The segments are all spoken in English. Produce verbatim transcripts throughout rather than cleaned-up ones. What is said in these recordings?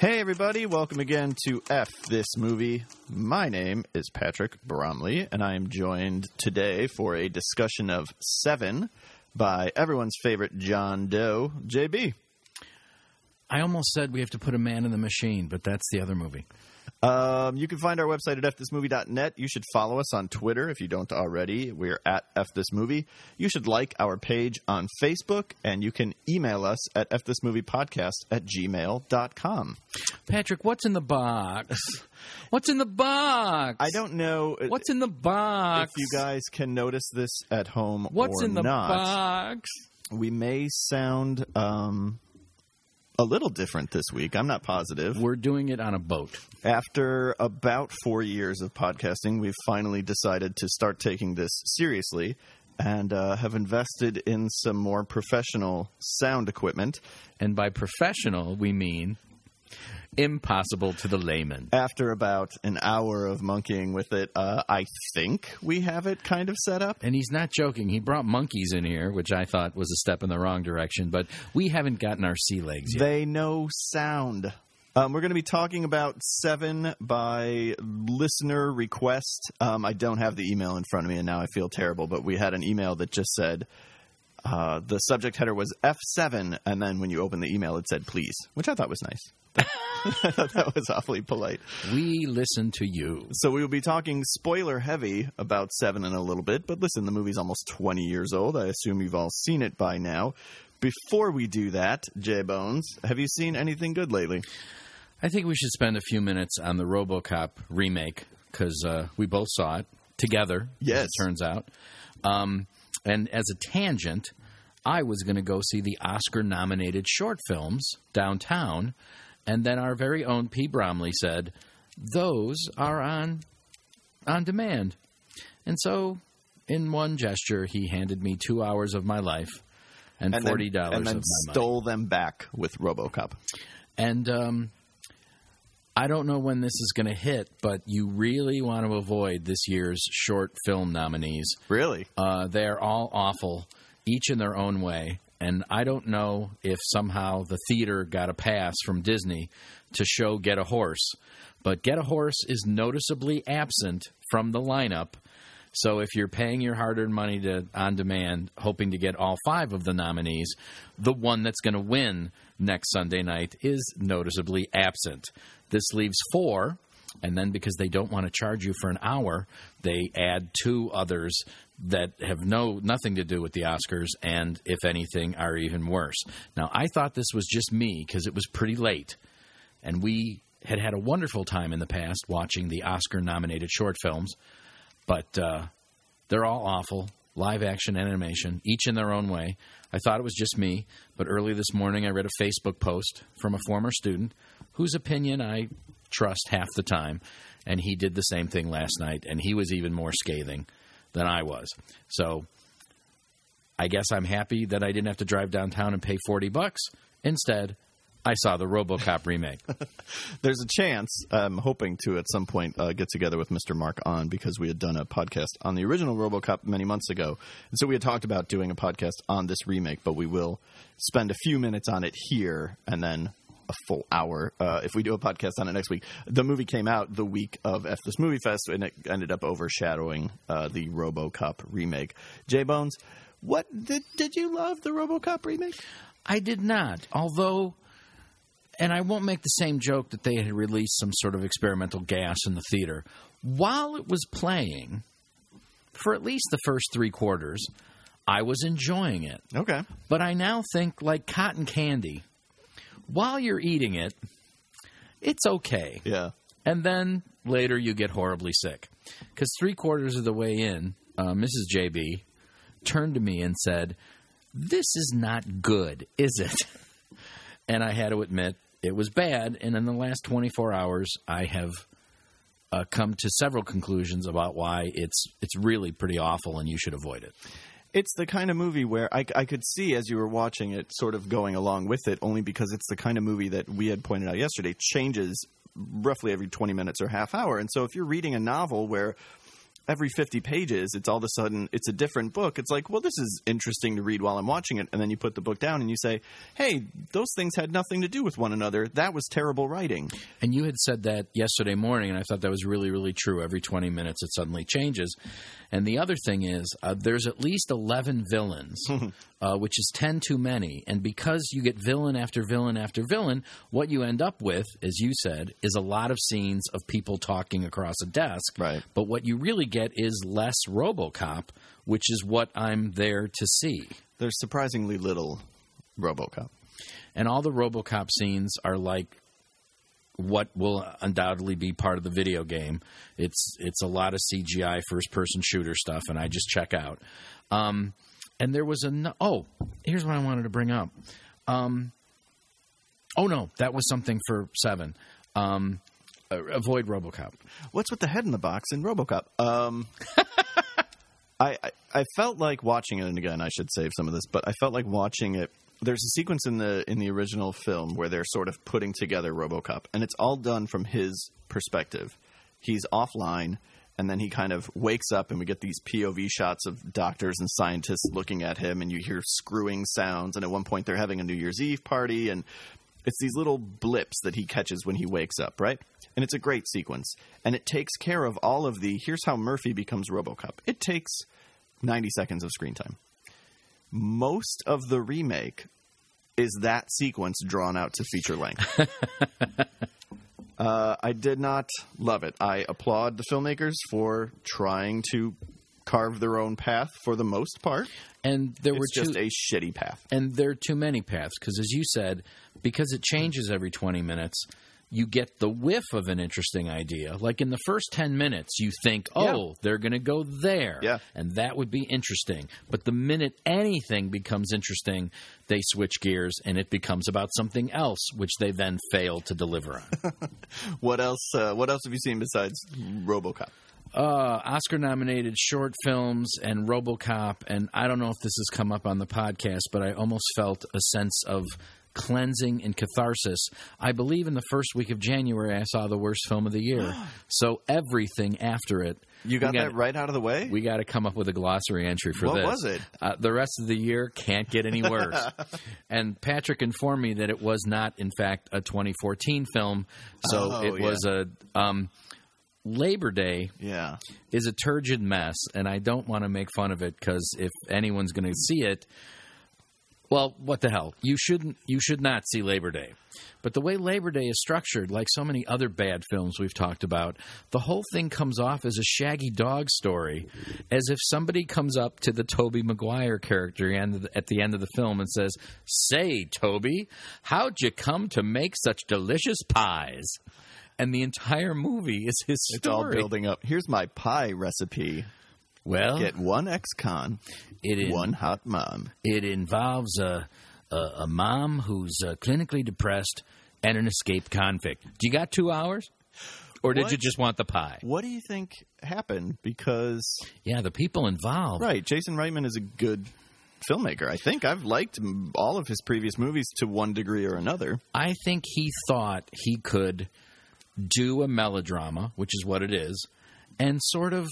Hey, everybody. Welcome again to F This Movie. My name is Patrick Bromley, and I am joined today for a discussion of Seven by everyone's favorite John Doe, J B. I almost said we have to put a man in the machine, but that's the other movie. Um, you can find our website at f this movie dot net. You should follow us on Twitter if you don't already. We're at FThisMovie. You should like our page on Facebook, and you can email us at fthismoviepodcast at gmail dot com. Patrick, what's in the box? What's in the box? I don't know. What's in the box? If you guys can notice this at home what's or in the not. box? We may sound um, a little different this week. I'm not positive. We're doing it on a boat. After about four years of podcasting, we've finally decided to start taking this seriously and uh, have invested in some more professional sound equipment. And by professional, we mean impossible to the layman. After about an hour of monkeying with it, uh, I think we have it kind of set up. And he's not joking. He brought monkeys in here, which I thought was a step in the wrong direction, but we haven't gotten our sea legs yet. They know sound. Um, we're going to be talking about Seven by listener request. Um, I don't have the email in front of me, and now I feel terrible, but we had an email that just said uh, the subject header was F seven, and then when you open the email, it said please, which I thought was nice. I thought that was awfully polite. We listen to you. So we will be talking spoiler heavy about Seven in a little bit, but listen, the movie's almost twenty years old. I assume you've all seen it by now. Before we do that, J-Bones, have you seen anything good lately? I think we should spend a few minutes on the RoboCop remake, because uh, we both saw it together, yes. as it turns out. Um, and as a tangent, I was going to go see the Oscar-nominated short films downtown, and then our very own P. Bromley said, those are on on demand. And so, in one gesture, he handed me two hours of my life and, and forty dollars then, and then of my stole money. them back with RoboCop. And um, I don't know when this is going to hit, but you really want to avoid this year's short film nominees. Really? Uh, they're all awful, each in their own way. And I don't know if somehow the theater got a pass from Disney to show Get a Horse. But Get a Horse is noticeably absent from the lineup. So if you're paying your hard-earned money to on demand, hoping to get all five of the nominees, the one that's going to win next Sunday night is noticeably absent. This leaves four, and then because they don't want to charge you for an hour, they add two others that have no nothing to do with the Oscars and, if anything, are even worse. Now, I thought this was just me because it was pretty late, and we had had a wonderful time in the past watching the Oscar-nominated short films, but uh, they're all awful, live-action animation, each in their own way. I thought it was just me, but early this morning I read a Facebook post from a former student whose opinion I trust half the time, and he did the same thing last night, and he was even more scathing than I was. So I guess I'm happy that I didn't have to drive downtown and pay forty bucks. Instead, I saw the RoboCop remake. There's a chance, I'm hoping to at some point uh, get together with Mister Mark on, because we had done a podcast on the original RoboCop many months ago. And so we had talked about doing a podcast on this remake, but we will spend a few minutes on it here and then a full hour uh, if we do a podcast on it next week. The movie came out the week of F This Movie Fest, and it ended up overshadowing uh, the RoboCop remake. J-Bones, what did, did you love the RoboCop remake? I did not, although... And I won't make the same joke that they had released some sort of experimental gas in the theater. While it was playing, for at least the first three quarters, I was enjoying it. Okay. But I now think, like cotton candy, while you're eating it, it's okay. Yeah. And then later you get horribly sick. Because three quarters of the way in, uh, Missus J B turned to me and said, "This is not good, is it?" And I had to admit, it was bad, and in the last twenty-four hours, I have uh, come to several conclusions about why it's it's really pretty awful and you should avoid it. It's the kind of movie where I, I could see, as you were watching it, sort of going along with it, only because it's the kind of movie that we had pointed out yesterday changes roughly every twenty minutes or half hour. And so if you're reading a novel where every fifty pages, it's all of a sudden, it's a different book. It's like, well, this is interesting to read while I'm watching it. And then you put the book down and you say, hey, those things had nothing to do with one another. That was terrible writing. And you had said that yesterday morning, and I thought that was really, really true. Every twenty minutes, it suddenly changes. And the other thing is, uh, there's at least eleven villains, uh, which is ten too many. And because you get villain after villain after villain, what you end up with, as you said, is a lot of scenes of people talking across a desk. Right. But what you really get is less RoboCop, which is what I'm there to see. There's surprisingly little RoboCop. And all the RoboCop scenes are like what will undoubtedly be part of the video game. It's it's a lot of C G I first-person shooter stuff, and I just check out. Um, and there was a no- – oh, here's what I wanted to bring up. Um, oh, no, that was something for seven. Um, avoid RoboCop. What's with the head in the box in RoboCop? Um, I, I I felt like watching it, and again, I should save some of this, but I felt like watching it. There's a sequence in the in the original film where they're sort of putting together RoboCop, and it's all done from his perspective. He's offline, and then he kind of wakes up, and we get these P O V shots of doctors and scientists looking at him, and you hear screwing sounds, and at one point they're having a New Year's Eve party, and it's these little blips that he catches when he wakes up, right? And it's a great sequence. And it takes care of all of the, here's how Murphy becomes RoboCop. It takes ninety seconds of screen time. Most of the remake is that sequence drawn out to feature length. uh, I did not love it. I applaud the filmmakers for trying to carve their own path for the most part. And there were it's just a shitty path. And there are too many paths because, as you said, because it changes every twenty minutes, you get the whiff of an interesting idea. Like in the first ten minutes, you think, oh, yeah. they're going to go there. Yeah. And that would be interesting. But the minute anything becomes interesting, they switch gears and it becomes about something else, which they then fail to deliver on. What else? Uh, what else have you seen besides RoboCop? Uh, Oscar-nominated short films and RoboCop, and I don't know if this has come up on the podcast, but I almost felt a sense of cleansing and catharsis. I believe in the first week of January I saw the worst film of the year. So everything after it. You got gotta, that right out of the way? We got to come up with a glossary entry for what this. What was it? Uh, the rest of the year can't get any worse. And Patrick informed me that it was not, in fact, a twenty fourteen film. So oh, it yeah. was a... Um, Labor Day yeah. is a turgid mess, and I don't want to make fun of it because if anyone's going to see it, well, what the hell? You shouldn't. You should not see Labor Day. But the way Labor Day is structured, like so many other bad films we've talked about, the whole thing comes off as a Shaggy Dog story, as if somebody comes up to the Tobey Maguire character at the end of the film and says, "Say, Toby, how'd you come to make such delicious pies?" And the entire movie is his story. It's all building up. Here's my pie recipe. Well, get one ex-con, it in, one hot mom. It involves a a, a mom who's uh, clinically depressed and an escaped convict. Do you got two hours? Or did what, you just want the pie? What do you think happened? Because... Yeah, the people involved. Right. Jason Reitman is a good filmmaker. I think I've liked all of his previous movies to one degree or another. I think he thought he could do a melodrama, which is what it is, and sort of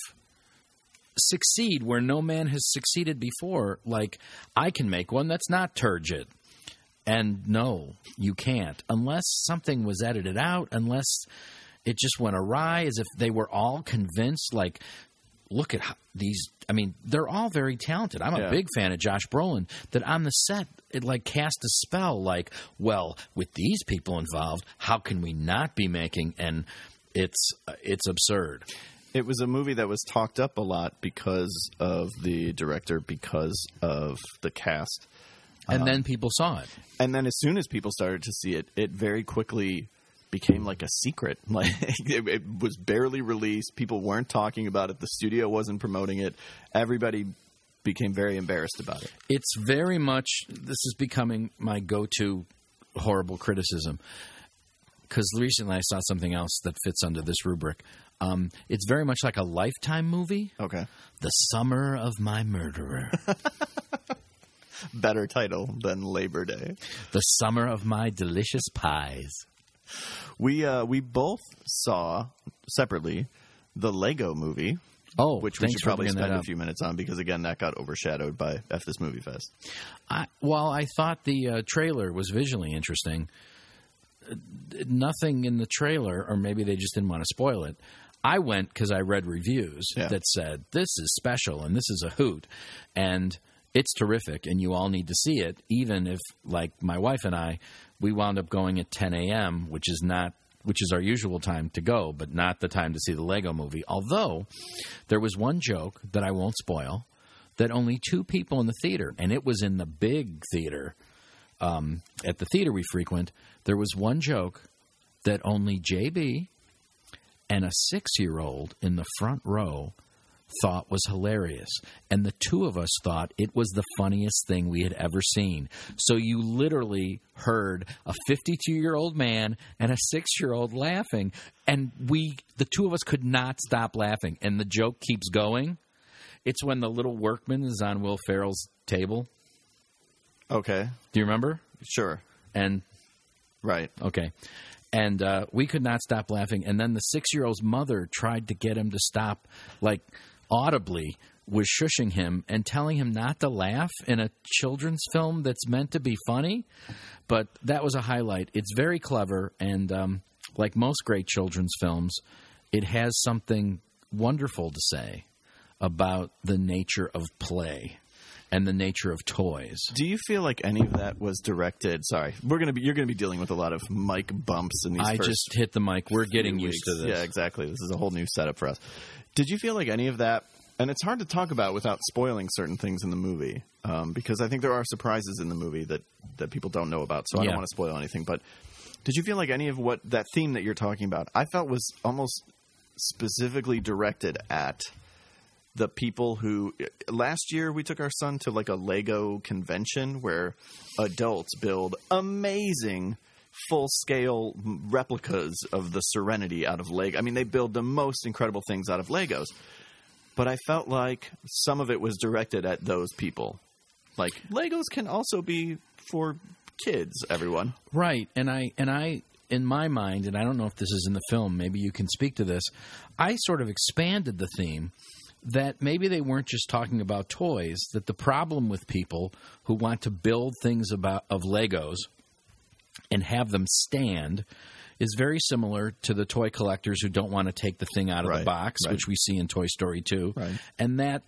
succeed where no man has succeeded before. Like, I can make one that's not turgid. And no, you can't. Unless something was edited out, unless it just went awry, as if they were all convinced, like, look at how these, I mean, they're all very talented. I'm a yeah. big fan of Josh Brolin, that on the set, it like cast a spell like, well, with these people involved, how can we not be making, and it's it's absurd. It was a movie that was talked up a lot because of the director, because of the cast. And um, then people saw it. And then as soon as people started to see it, it very quickly became like a secret. Like it, it was barely released. People weren't talking about it. The studio wasn't promoting it. Everybody became very embarrassed about it. It's very much, this is becoming my go-to horrible criticism, because recently I saw something else that fits under this rubric. Um, it's very much like a Lifetime movie. Okay. The Summer of My Murderer. Better title than Labor Day. The Summer of My Delicious Pies. We uh, we both saw separately the Lego Movie. Oh, which we thanks should for probably bringing that spend a up. few minutes on because, again, that got overshadowed by F This Movie Fest. I, while I thought the uh, trailer was visually interesting, uh, nothing in the trailer, or maybe they just didn't want to spoil it. I went because I read reviews Yeah. that said, this is special and this is a hoot. And it's terrific, and you all need to see it, even if, like my wife and I, we wound up going at ten a.m., which is not which is our usual time to go, but not the time to see the Lego Movie. Although, there was one joke that I won't spoil, that only two people in the theater, and it was in the big theater, um, at the theater we frequent, there was one joke that only J B and a six-year-old in the front row thought was hilarious. And the two of us thought it was the funniest thing we had ever seen. So you literally heard a fifty-two-year-old man and a six-year-old laughing. And we, the two of us could not stop laughing. And the joke keeps going. It's when the little workman is on Will Ferrell's table. Okay. Do you remember? Sure. And, Right. okay. And uh, we could not stop laughing. And then the six-year-old's mother tried to get him to stop, like, audibly was shushing him and telling him not to laugh in a children's film that's meant to be funny. But that was a highlight. It's very clever, and um, like most great children's films, it has something wonderful to say about the nature of play and the nature of toys. Do you feel like any of that was directed? Sorry, we're gonna be. You're gonna be dealing with a lot of mic bumps in these. I first just hit the mic. We're getting few used weeks. to this. Yeah, exactly. This is a whole new setup for us. Did you feel like any of that? And it's hard to talk about without spoiling certain things in the movie, um, because I think there are surprises in the movie that that people don't know about. So I Yeah. don't want to spoil anything. But did you feel like any of what that theme that you're talking about? I felt was almost specifically directed at the people who last year we took our son to like a Lego convention where adults build amazing full-scale replicas of the Serenity out of Lego. I mean, they build the most incredible things out of Legos. But I felt like some of it was directed at those people. Like, Legos can also be for kids, everyone. Right. And I and I in my mind, and I don't know if this is in the film, maybe you can speak to this, I sort of expanded the theme that maybe they weren't just talking about toys, that the problem with people who want to build things about of Legos and have them stand is very similar to the toy collectors who don't want to take the thing out of Right, the box, right. which we see in Toy Story two. Right. And that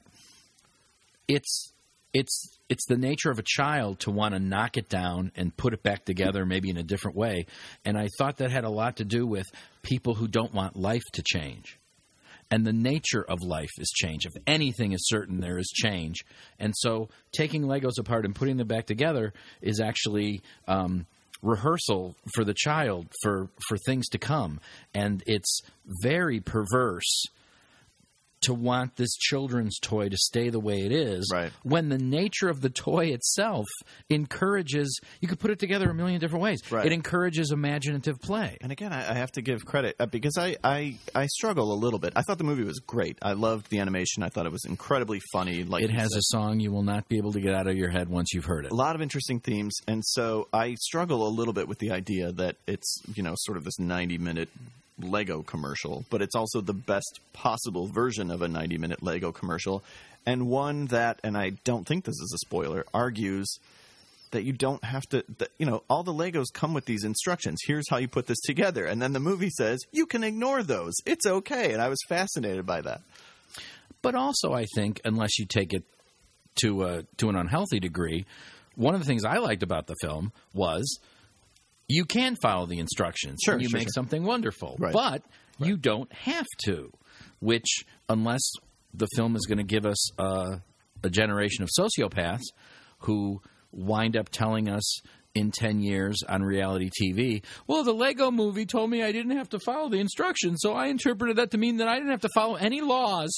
it's it's it's the nature of a child to want to knock it down and put it back together maybe in a different way. And I thought that had a lot to do with people who don't want life to change. And the nature of life is change. If anything is certain, there is change. And so taking Legos apart and putting them back together is actually um, rehearsal for the child for, for things to come. And it's very perverse to want this children's toy to stay the way it is, Right. when the nature of the toy itself encourages – you could put it together a million different ways. Right. It encourages imaginative play. And again, I, I have to give credit uh, because I, I, I struggle a little bit. I thought the movie was great. I loved the animation. I thought it was incredibly funny. Like It you has said. a song you will not be able to get out of your head once you've heard it. a lot of interesting themes, and so I struggle a little bit with the idea that it's, you know, sort of this ninety-minute Lego commercial, but it's also the best possible version of a ninety-minute Lego commercial, and one that, and I don't think this is a spoiler, argues that you don't have to, that, you know, all the Legos come with these instructions. Here's how you put this together, and then the movie says, you can ignore those. It's okay, and I was fascinated by that. But also, I think, unless you take it to a, to an unhealthy degree, one of the things I liked about the film was you can follow the instructions. Sure, and you sure, make sure. something wonderful. Right. But you don't have to, which, unless the film is going to give us uh, a generation of sociopaths who wind up telling us in ten years on reality T V, well, the Lego movie told me I didn't have to follow the instructions, so I interpreted that to mean that I didn't have to follow any laws.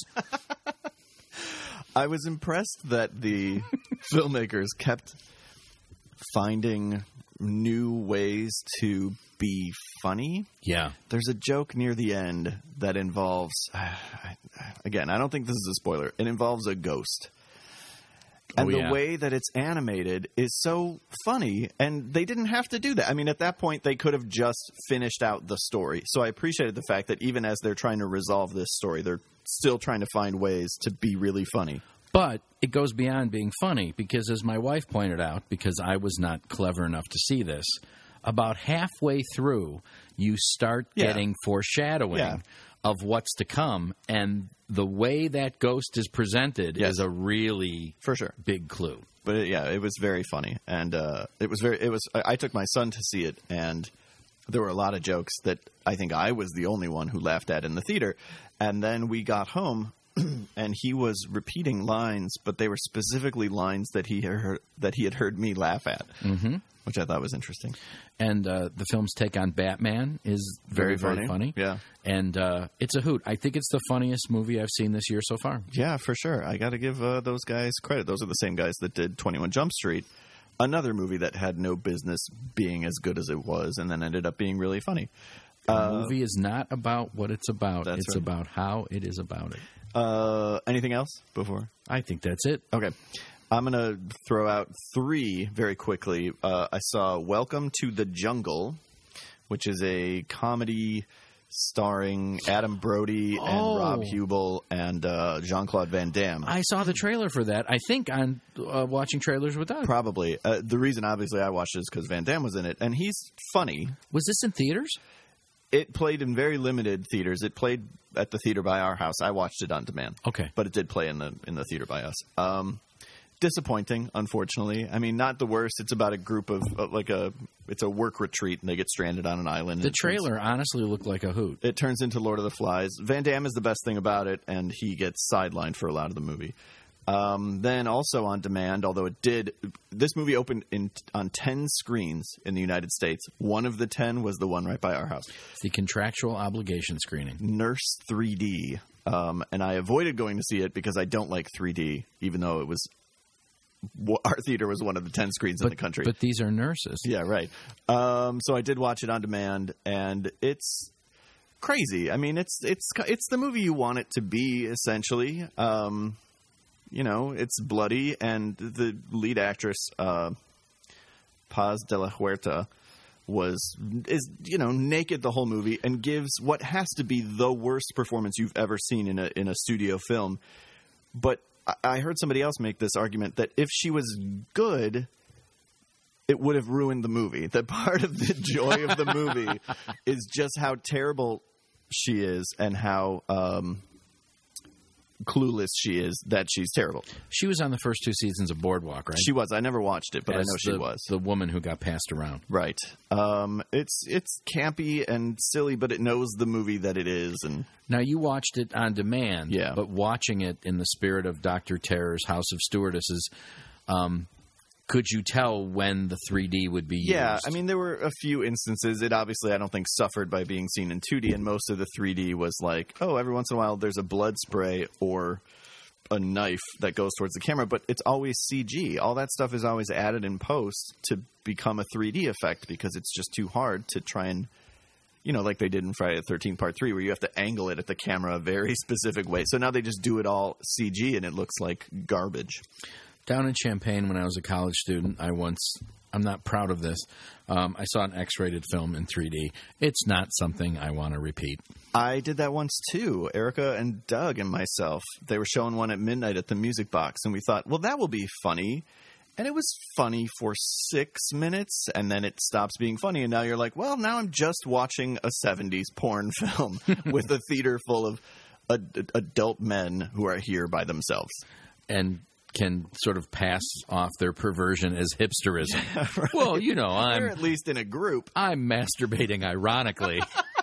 I was impressed that the filmmakers kept finding new ways to be funny. Yeah. There's a joke near the end that involves, again, I don't think this is a spoiler. It involves a ghost. And Oh, the yeah. way that it's animated is so funny, and they didn't have to do that. I mean, at that point, they could have just finished out the story. So I appreciated the fact that even as they're trying to resolve this story, they're still trying to find ways to be really funny. But it goes beyond being funny because, as my wife pointed out, because I was not clever enough to see this, about halfway through, you start Yeah. getting foreshadowing Yeah. of what's to come, and the way that ghost is presented Yes. is a really For sure. big clue. But it, yeah, it was very funny, and uh, it was very. It was. I I took my son to see it, and there were a lot of jokes that I think I was the only one who laughed at in the theater. And then we got home, and he was repeating lines, but they were specifically lines that he had heard, that he had heard me laugh at, mm-hmm. which I thought was interesting. And uh, the film's take on Batman is very, Very very funny. funny. Yeah. And uh, it's a hoot. I think it's the funniest movie I've seen this year so far. Yeah, for sure. I got to give uh, those guys credit. Those are the same guys that did twenty-one Jump Street, another movie that had no business being as good as it was, and then ended up being really funny. The Uh, movie is not about what it's about. That's It's right. about how it is about it. Uh, anything else before? I think that's it. Okay. I'm going to throw out three very quickly. Uh, I saw Welcome to the Jungle, which is a comedy starring Adam Brody and Oh. Rob Hubel and uh, Jean-Claude Van Damme. I saw the trailer for that. I think on uh, watching trailers with Doug. Probably. Uh, the reason, obviously, I watched it is because Van Damme was in it, and he's funny. Was this in theaters? It played in very limited theaters. It played at the theater by our house. I watched it on demand. Okay. But it did play in the in the theater by us. Um, disappointing, unfortunately. I mean, not the worst. It's about a group of uh, like a it's a work retreat, and they get stranded on an island. The It turns- trailer honestly looked like a hoot. It turns into Lord of the Flies. Van Damme is the best thing about it, and he gets sidelined for a lot of the movie. Um, then also on demand, although it did, this movie opened in on ten screens in the United States. One of the ten was the one right by our house. It's the contractual obligation screening. Nurse three D. Um, and I avoided going to see it because I don't like three D, even though it was our theater was one of the ten screens in the country. But these are nurses. Yeah, right. Um, so I did watch it on demand, and it's crazy. I mean, it's it's it's the movie you want it to be, essentially. Um, you know, it's bloody, and the lead actress, uh, Paz de la Huerta, was is you know naked the whole movie and gives what has to be the worst performance you've ever seen in a in a studio film. But I, I heard somebody else make this argument that if she was good, it would have ruined the movie. That part of the joy of the movie is just how terrible she is and how um, clueless she is that she's terrible. She was on the first two seasons of Boardwalk, right? She was. I never watched it, but As I know she the, was. the woman who got passed around. Right. Um, it's it's campy and silly, but it knows the movie that it is. And Now, you watched it on demand, Yeah. but watching it in the spirit of Doctor Terror's House of Stewardesses, um, could you tell when the three D would be yeah, used? I mean, there were a few instances. It obviously, I don't think, suffered by being seen in two D, and most of the three D was like, oh, every once in a while there's a blood spray or a knife that goes towards the camera, but it's always C G. All that stuff is always added in post to become a three D effect because it's just too hard to try and, you know, like they did in Friday the thirteenth Part three, where you have to angle it at the camera a very specific way. So now they just do it all C G, and it looks like garbage. Down in Champaign, when I was a college student, I once, I'm not proud of this, um, I saw an X-rated film in three D. It's not something I want to repeat. I did that once too. Erica and Doug and myself, they were showing one at midnight at the Music Box, and we thought, well, that will be funny. And it was funny for six minutes, and then it stops being funny, and now you're like, well, now I'm just watching a seventies porn film with a theater full of ad- adult men who are here by themselves. And can sort of pass off their perversion as hipsterism. Right. Well, you know, I'm They're at least in a group. I'm masturbating ironically.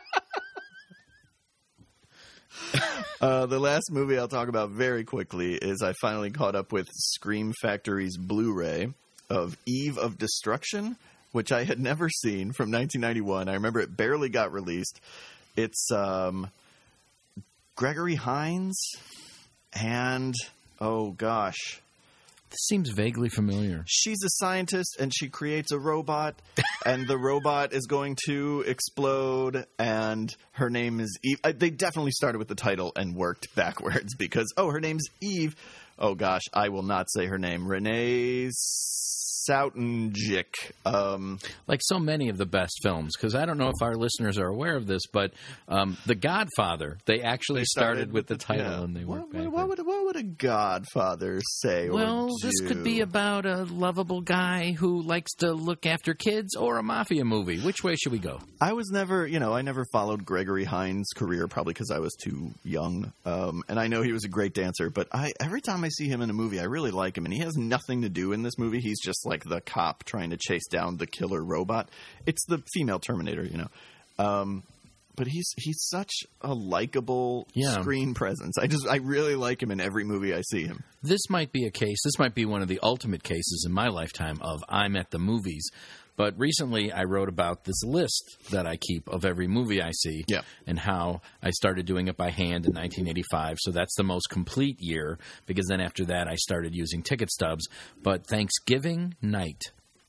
Uh, the last movie I'll talk about very quickly is I finally caught up with Scream Factory's Blu-ray of Eve of Destruction, which I had never seen, from nineteen ninety-one. I remember it barely got released. It's um, Gregory Hines and, oh gosh, This seems vaguely familiar. she's a scientist and she creates a robot, and the robot is going to explode, and her name is Eve. Uh, They definitely started with the title and worked backwards because, oh, her name's Eve. oh gosh, I will not say her name. Renee Sautenjik. Um, like so many of the best films, because I don't know if our listeners are aware of this, but um, The Godfather, they actually they started, started with the, the title yeah. and they what, worked what, backwards. what would what would a Godfather say? Well, or this do? could be about a lovable guy who likes to look after kids, or a mafia movie. Which way should we go? I was never, you know, I never followed Gregory Hines' career, probably because I was too young. Um, and I know he was a great dancer, but I every time I see him in a movie, I really like him. And he has nothing to do in this movie. He's just like the cop trying to chase down the killer robot. It's the female Terminator, you know. Um, but he's he's such a likable Yeah. screen presence. I just I really like him in every movie I see him. This might be a case, this might be one of the ultimate cases in my lifetime of I'm at the movies. But recently I wrote about this list that I keep of every movie I see, Yeah. and how I started doing it by hand in nineteen eighty-five. So that's the most complete year, because then after that I started using ticket stubs. But Thanksgiving night,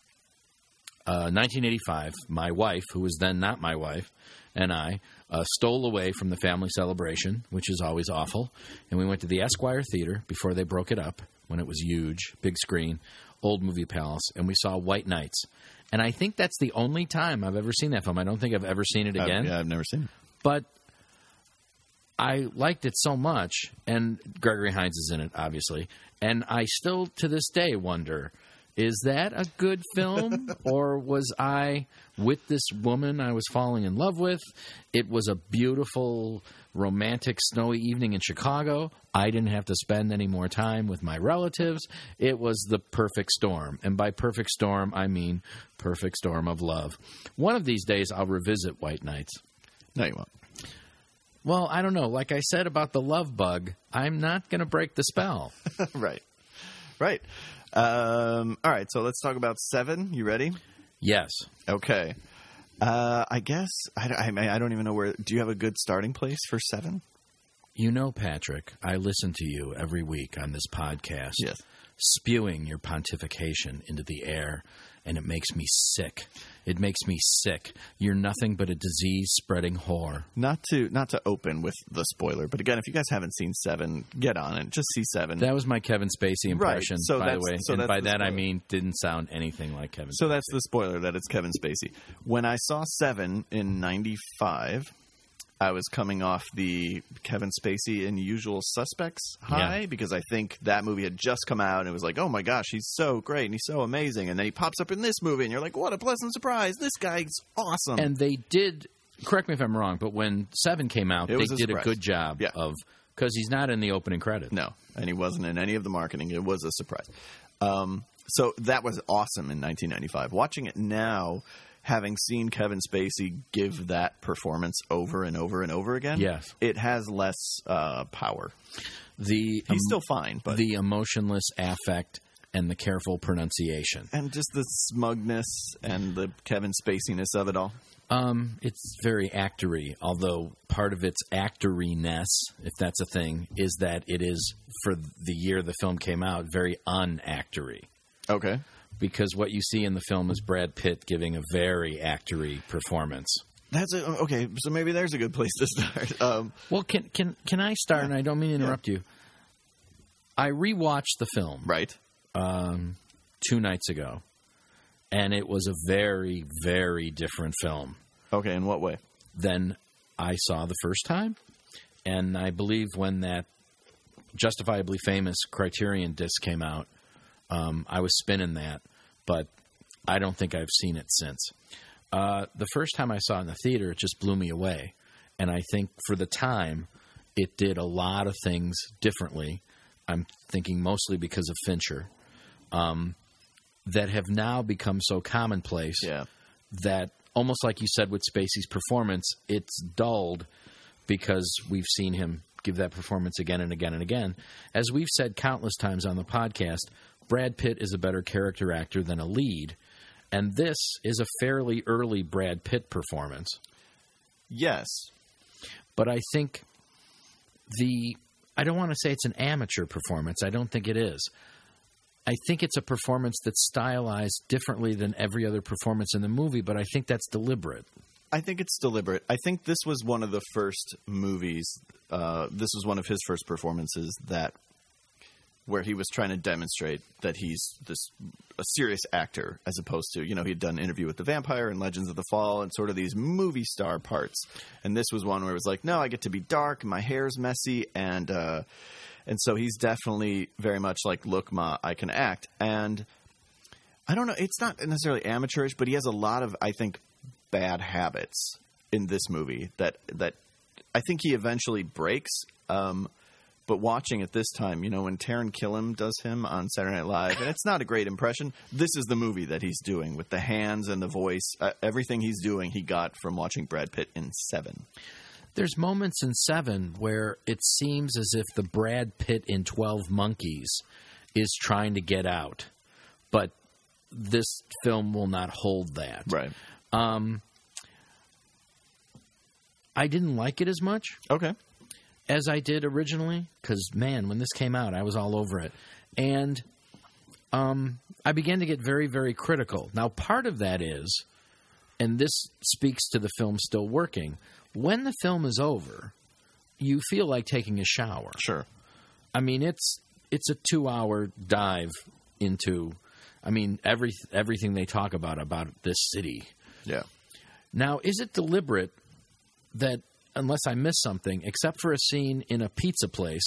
uh, nineteen eighty-five, my wife, who was then not my wife, and I uh, stole away from the family celebration, which is always awful, and we went to the Esquire Theater before they broke it up, when it was huge, big screen, old movie palace, and we saw White Nights. And I think that's the only time I've ever seen that film. I don't think I've ever seen it again. I've, yeah, I've never seen it. But I liked it so much, and Gregory Hines is in it, obviously, and I still, to this day, wonder, is that a good film, or was I with this woman I was falling in love with? It was a beautiful, romantic, snowy evening in Chicago. I didn't have to spend any more time with my relatives. It was the perfect storm. And by perfect storm, I mean perfect storm of love. One of these days, I'll revisit White Nights. No, you won't. Well, I don't know. Like I said about the love bug, I'm not going to break the spell. Right. Right. Um, all right, so let's talk about Seven. You ready? Yes. Okay. Uh, I guess, I, I, I don't even know where, do you have a good starting place for Seven? You know, Patrick, I listen to you every week on this podcast, Yes. spewing your pontification into the air, and it makes me sick. It makes me sick. You're nothing but a disease-spreading whore. Not to not to open with the spoiler, but again, if you guys haven't seen Seven, get on it. Just see Seven. That was my Kevin Spacey impression, Right, so by the that's- way. so and that's by the that I spoiler. mean didn't sound anything like Kevin So Spacey. that's the spoiler, that it's Kevin Spacey. When I saw Seven in ninety-five, I was coming off the Kevin Spacey and Usual Suspects high, Yeah. because I think that movie had just come out and it was like, oh my gosh, he's so great and he's so amazing. And then he pops up in this movie and you're like, what a pleasant surprise. This guy's awesome. And they did, correct me if I'm wrong, but when Seven came out, It they was a did a surprise. good job Yeah. of, because he's not in the opening credits. No, and he wasn't in any of the marketing. It was a surprise. Um, so that was awesome in nineteen ninety-five. Watching it now, having seen Kevin Spacey give that performance over and over and over again, Yes. it has less uh, power. The He's still fine, but the emotionless affect and the careful pronunciation. and just the smugness and the Kevin Spaciness of it all. Um, it's very actory, although part of its actoriness, if that's a thing, is that it is, for the year the film came out, very unactory. Okay. Because what you see in the film is Brad Pitt giving a very actory performance. That's a, okay. So maybe there's a good place to start. Um, Well, can can can I start? And I don't mean to interrupt you. I rewatched the film right. um, two nights ago, and it was a very, very different film Okay. In what way? than I saw the first time. And I believe when that Justifiably Famous Criterion disc came out, um, I was spinning that, but I don't think I've seen it since. Uh, the first time I saw it in the theater, it just blew me away. And I think for the time, it did a lot of things differently. I'm thinking mostly because of Fincher, um, that have now become so commonplace Yeah. that, almost like you said with Spacey's performance, it's dulled because we've seen him give that performance again and again and again. As we've said countless times on the podcast, Brad Pitt is a better character actor than a lead, and this is a fairly early Brad Pitt performance. Yes. But I think the I don't want to say it's an amateur performance. I don't think it is. I think it's a performance that's stylized differently than every other performance in the movie, but I think that's deliberate. I think it's deliberate. I think this was one of the first movies, uh, this was one of his first performances that where he was trying to demonstrate that he's this a serious actor, as opposed to, you know, he'd done Interview with the Vampire and Legends of the Fall and sort of these movie star parts. And this was one where it was like, no, I get to be dark, and my hair's messy, and uh, and so he's definitely very much like, look, ma, I can act. And I don't know, it's not necessarily amateurish, but he has a lot of, I think, bad habits in this movie that that I think he eventually breaks. Um, but watching it this time, you know, when Taron Killam does him on Saturday Night Live, and it's not a great impression, this is the movie that he's doing with the hands and the voice. Uh, everything he's doing, he got from watching Brad Pitt in Seven. There's moments in Seven where it seems as if the Brad Pitt in twelve Monkeys is trying to get out. But this film will not hold that. Right. Um, I didn't like it as much. Okay. As I did originally, because, man, when this came out, I was all over it. And um, I began to get very, very critical. Now, part of that is, and this speaks to the film still working, when the film is over, you feel like taking a shower. Sure. I mean, it's it's a two-hour dive into, I mean, every everything they talk about, about this city. Yeah. Now, is it deliberate that, unless I miss something, except for a scene in a pizza place,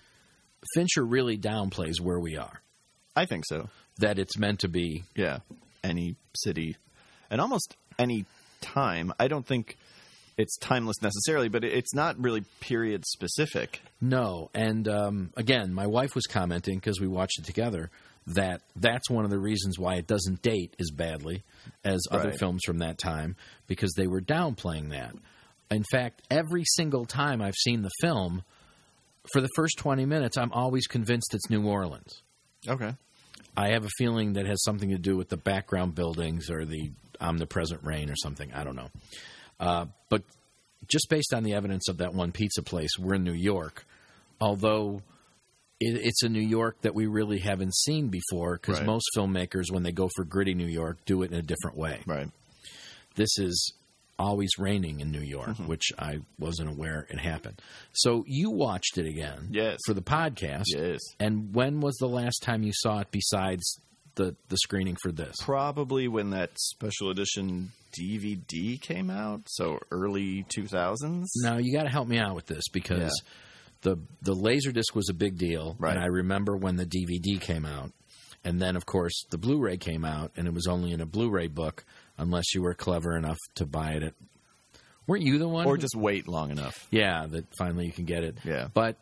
Fincher really downplays where we are? I think so. That it's meant to be. Yeah. Any city. And almost any time. I don't think it's timeless necessarily, but it's not really period specific. No. And um, again, my wife was commenting, because we watched it together, that that's one of the reasons why it doesn't date as badly as other Right. films from that time, because they were downplaying that. In fact, every single time I've seen the film, for the first twenty minutes, I'm always convinced it's New Orleans. Okay. I have a feeling that has something to do with the background buildings or the omnipresent rain or something. I don't know. Uh, but just based on the evidence of that one pizza place, we're in New York, although it, it's a New York that we really haven't seen before, because Right. most filmmakers, when they go for gritty New York, do it in a different way. Right. This is always raining in New York, mm-hmm. which I wasn't aware it happened. So you watched it again Yes. for the podcast. Yes. And when was the last time you saw it besides the, the screening for this? Probably when that special edition D V D came out, so early two thousands. Now, you got to help me out with this, because Yeah. the the Laserdisc was a big deal, Right. and I remember when the D V D came out. And then, of course, the Blu-ray came out, and it was only in a Blu-ray book, unless you were clever enough to buy it at... Weren't you the one? Or who- just wait long enough. Yeah, that finally you can get it. Yeah. But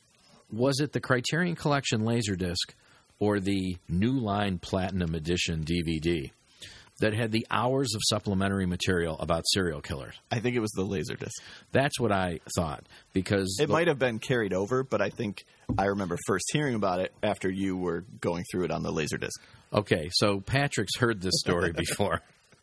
was it the Criterion Collection Laserdisc or the New Line Platinum Edition D V D that had the hours of supplementary material about serial killers? I think it was the Laserdisc. That's what I thought, because... It the- might have been carried over, but I think I remember first hearing about it after you were going through it on the Laserdisc. Okay, so Patrick's heard this story before.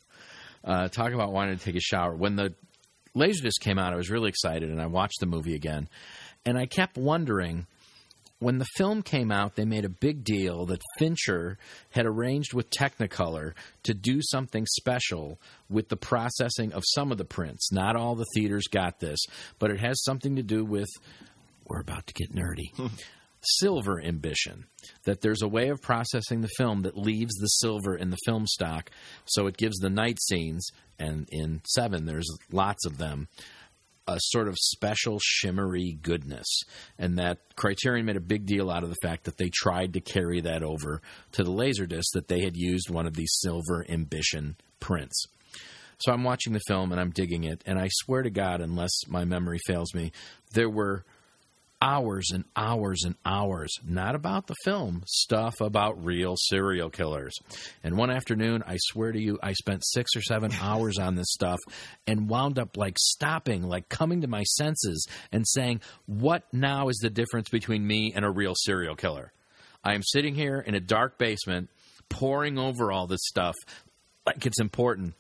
Uh, talk about wanting to take a shower. When the Laserdisc came out, I was really excited, and I watched the movie again. And I kept wondering, when the film came out, they made a big deal that Fincher had arranged with Technicolor to do something special with the processing of some of the prints. Not all the theaters got this, but it has something to do with, we're about to get nerdy, silver ambition. That there's a way of processing the film that leaves the silver in the film stock, so it gives the night scenes, and in Seven there's lots of them, a sort of special shimmery goodness. And that Criterion made a big deal out of the fact that they tried to carry that over to the Laserdisc, that they had used one of these silver ambition prints. So I'm watching the film and I'm digging it, and I swear to God, unless my memory fails me, there were hours and hours and hours, not about the film, stuff about real serial killers. And one afternoon, I swear to you, I spent six or seven hours on this stuff and wound up like stopping, like coming to my senses and saying, what now is the difference between me and a real serial killer? I am sitting here in a dark basement, poring over all this stuff like it's important.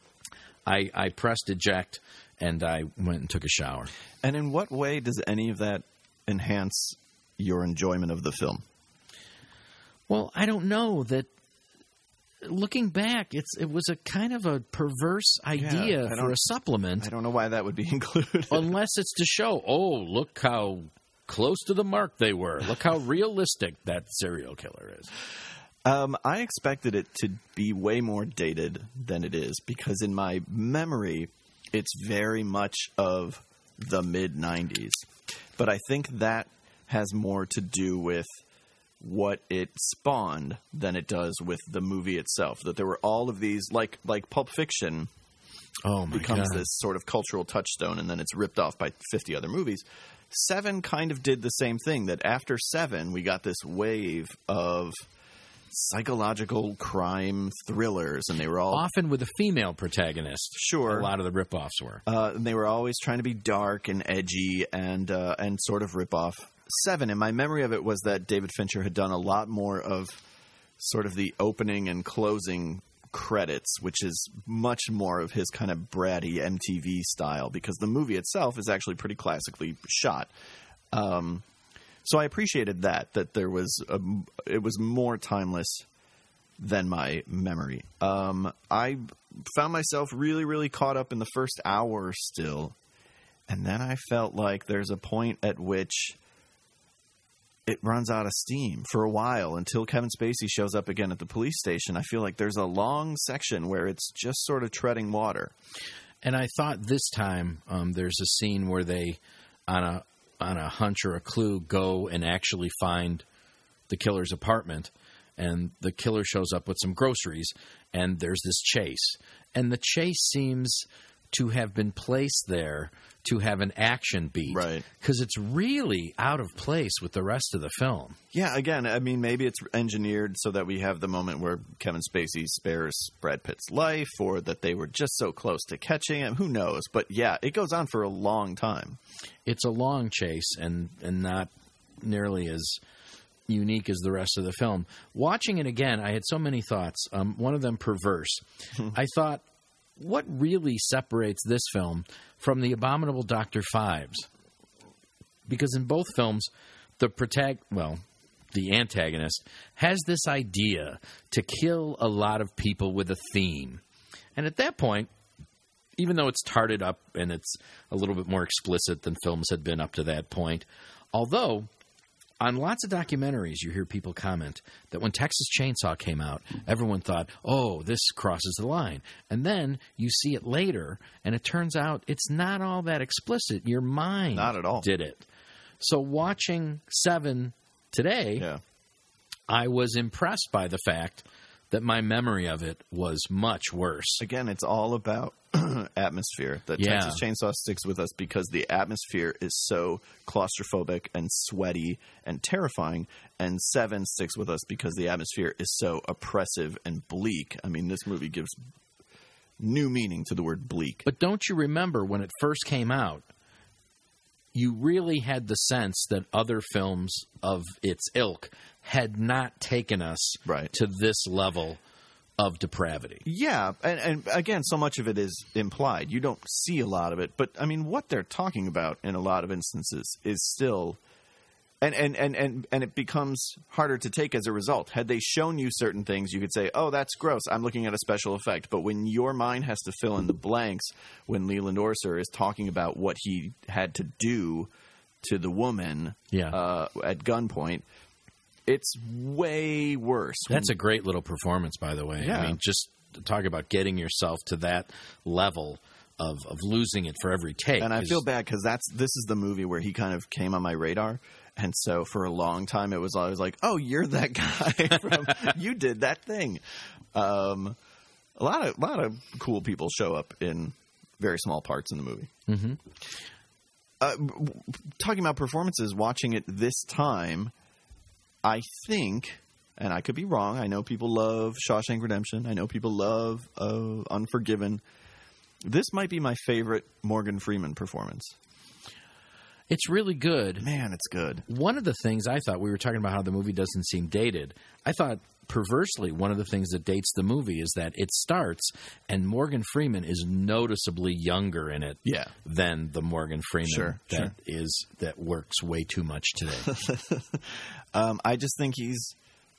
I, I pressed eject, and I went and took a shower. And in what way does any of that enhance your enjoyment of the film? Well, I don't know. That looking back, it's it was a kind of a perverse idea I for don't- a supplement, I don't know why that would be included. unless it's to show, oh, look how close to the mark they were. Look how realistic that serial killer is. Um, I expected it to be way more dated than it is because in my memory, it's very much of the mid nineties. But I think that has more to do with what it spawned than it does with the movie itself. That there were all of these, like like Pulp Fiction oh my becomes God. this sort of cultural touchstone and then it's ripped off by fifty other movies. Seven kind of did the same thing, that after Seven, we got this wave of psychological crime thrillers, and they were all often with a female protagonist. Sure, a lot of the ripoffs were. Uh, and they were always trying to be dark and edgy and uh, and sort of rip off Seven. And my memory of it was that David Fincher had done a lot more of sort of the opening and closing credits, which is much more of his kind of bratty M T V style, because the movie itself is actually pretty classically shot. Um, so I appreciated that, that there was a, it was more timeless than my memory. Um, I found myself really, really caught up in the first hour still. And then I felt like there's a point at which it runs out of steam for a while until Kevin Spacey shows up again at the police station. I feel like there's a long section where it's just sort of treading water. And I thought this time um, there's a scene where they, on a on a hunch or a clue, go and actually find the killer's apartment. And the killer shows up with some groceries, and there's this chase. And the chase seems to have been placed there to have an action beat. Right. Because it's really out of place with the rest of the film. Yeah, again, I mean, maybe it's engineered so that we have the moment where Kevin Spacey spares Brad Pitt's life, or that they were just so close to catching him. Who knows? But yeah, it goes on for a long time. It's a long chase and, and not nearly as unique as the rest of the film. Watching it again, I had so many thoughts. Um, one of them perverse. I thought, what really separates this film from The Abominable Doctor Phibes? Because in both films, the protag- well, the antagonist has this idea to kill a lot of people with a theme. And at that point, even though it's tarted up and it's a little bit more explicit than films had been up to that point, although on lots of documentaries, you hear people comment that when Texas Chainsaw came out, everyone thought, oh, this crosses the line. And then you see it later, and it turns out it's not all that explicit. Your mind Not at all. did it. So watching Seven today, Yeah. I was impressed by the fact that my memory of it was much worse. Again, it's all about atmosphere. The Yeah. Texas Chainsaw sticks with us because the atmosphere is so claustrophobic and sweaty and terrifying, and Seven sticks with us because the atmosphere is so oppressive and bleak. I mean, this movie gives new meaning to the word bleak. But don't you remember when it first came out, you really had the sense that other films of its ilk had not taken us Right. to this level of depravity. Yeah, and, and again, so much of it is implied. You don't see a lot of it, but I mean, what they're talking about in a lot of instances is still, and and, and, and and it becomes harder to take as a result. Had they shown you certain things, you could say, oh, that's gross, I'm looking at a special effect. But when your mind has to fill in the blanks, when Leland Orser is talking about what he had to do to the woman Yeah. uh, at gunpoint, it's way worse. That's a great little performance, by the way. Yeah. I mean, just talk about getting yourself to that level of, of losing it for every take. And I is- feel bad because that's this is the movie where he kind of came on my radar, and so for a long time it was always like, "Oh, you're that guy from you did that thing." Um, a lot of a lot of cool people show up in very small parts in the movie. Mm-hmm. Uh, w- talking about performances, watching it this time, I think, and I could be wrong. I know people love Shawshank Redemption. I know people love uh, Unforgiven. This might be my favorite Morgan Freeman performance. It's really good. Man, it's good. One of the things I thought, we were talking about how the movie doesn't seem dated. I thought, perversely, one of the things that dates the movie is that it starts and Morgan Freeman is noticeably younger in it Yeah. than the Morgan Freeman Sure, that sure. is that works way too much today. Um, I just think he's...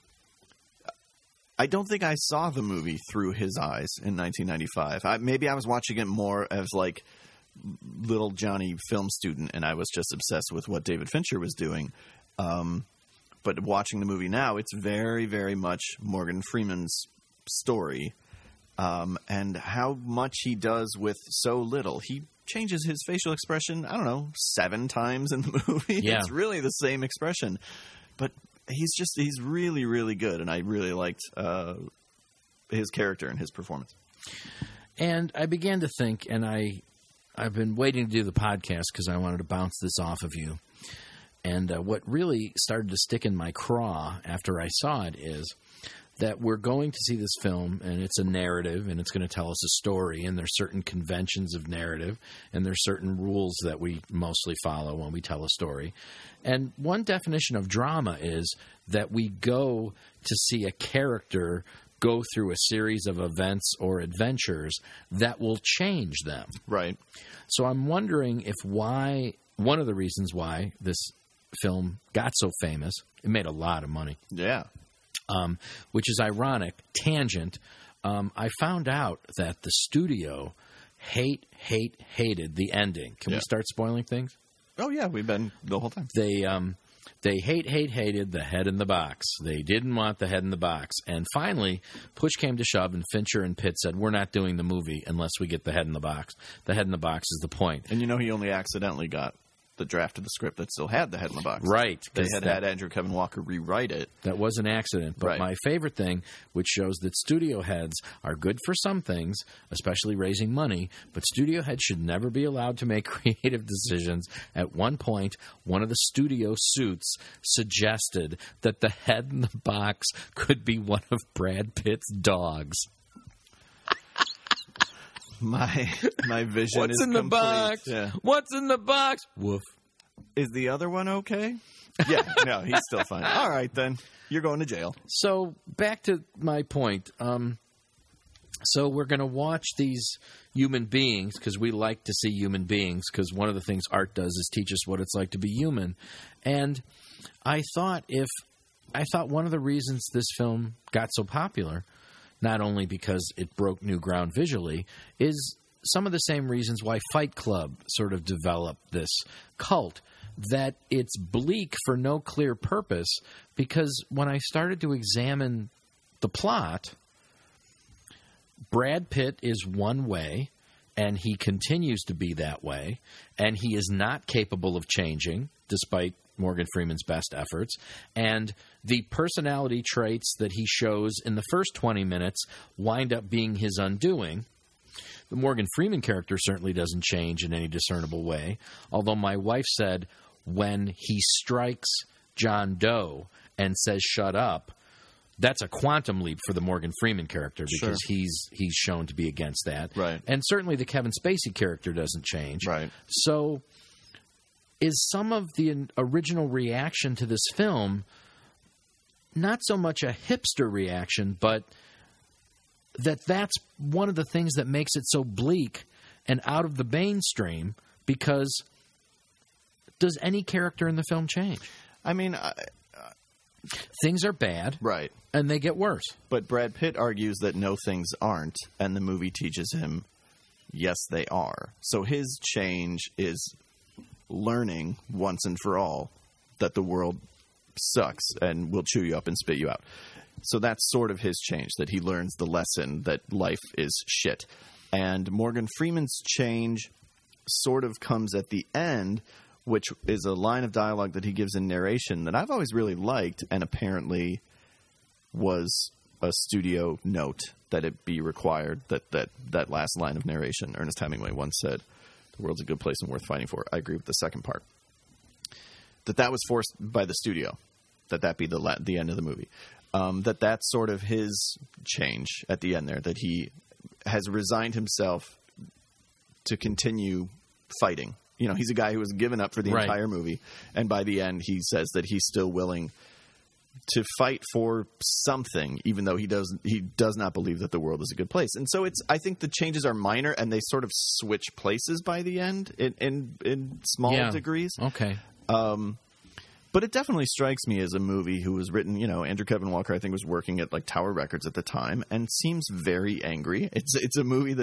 I don't think I saw the movie through his eyes in nineteen ninety-five. I, maybe I was watching it more as like little Johnny film student, and I was just obsessed with what David Fincher was doing. Um, but watching the movie now, it's very, very much Morgan Freeman's story, um, and how much he does with so little. He changes his facial expression, I don't know, seven times in the movie. Yeah. It's really the same expression. But he's just, he's really, really good, and I really liked uh, his character and his performance. And I began to think, and I, I've been waiting to do the podcast because I wanted to bounce this off of you. And uh, what really started to stick in my craw after I saw it is that we're going to see this film, and it's a narrative, and it's going to tell us a story, and there's certain conventions of narrative, and there's certain rules that we mostly follow when we tell a story. And one definition of drama is that we go to see a character go through a series of events or adventures that will change them. Right. So I'm wondering if why, one of the reasons why this film got so famous, it made a lot of money. Yeah. Um, which is ironic. Tangent. Um, I found out that the studio hate, hate, hated the ending. Can Yeah. we start spoiling things? Oh, yeah, we've been the whole time. They um, they hate, hate, hated the head in the box. They didn't want the head in the box. And finally, push came to shove, and Fincher and Pitt said, we're not doing the movie unless we get the head in the box. The head in the box is the point. And you know he only accidentally got the draft of the script that still had the head in the box. Right. They 'cause had that- had Andrew Kevin Walker rewrite it. That was an accident. But Right. my favorite thing, which shows that studio heads are good for some things, especially raising money, but studio heads should never be allowed to make creative decisions. At one point, one of the studio suits suggested that the head in the box could be one of Brad Pitt's dogs. My my vision What's is in the complete. box? Yeah. What's in the box? Woof. Is the other one okay? Yeah, no, he's still fine. All right, then. You're going to jail. So back to my point. Um, so we're going to watch these human beings because we like to see human beings because one of the things art does is teach us what it's like to be human. And I thought if I thought one of the reasons this film got so popular, not only because it broke new ground visually, is some of the same reasons why Fight Club sort of developed this cult, that it's bleak for no clear purpose, because when I started to examine the plot, Brad Pitt is one way, and he continues to be that way, and he is not capable of changing, despite Morgan Freeman's best efforts, and the personality traits that he shows in the first twenty minutes wind up being his undoing. The Morgan Freeman character certainly doesn't change in any discernible way, although my wife said when he strikes John Doe and says shut up, that's a quantum leap for the Morgan Freeman character because Sure. he's he's shown to be against that. Right. And certainly the Kevin Spacey character doesn't change. Right. So is some of the original reaction to this film not so much a hipster reaction, but that that's one of the things that makes it so bleak and out of the mainstream, because does any character in the film change? I mean, I, Things are bad, right. and they get worse. But Brad Pitt argues that no things aren't, and the movie teaches him, yes, they are. So his change is learning once and for all that the world sucks and will chew you up and spit you out. So that's sort of his change, that he learns the lesson that life is shit. And Morgan Freeman's change sort of comes at the end, which is a line of dialogue that he gives in narration that I've always really liked, and apparently was a studio note that it be required, that that, that last line of narration. Ernest Hemingway once said, "The world's a good place and worth fighting for." I agree with the second part. That that was forced by the studio, that that be the la- the end of the movie. Um, that that's sort of his change at the end there, that he has resigned himself to continue fighting. You know, he's a guy who was given up for the Right. entire movie, and by the end he says that he's still willing to fight for something, even though he does he does not believe that the world is a good place. And so it's I think the changes are minor, and they sort of switch places by the end in in, in small Yeah. degrees. Okay. Um, but it definitely strikes me as a movie who was written, you know, Andrew Kevin Walker, I think, was working at like Tower Records at the time, and seems very angry. It's it's a movie that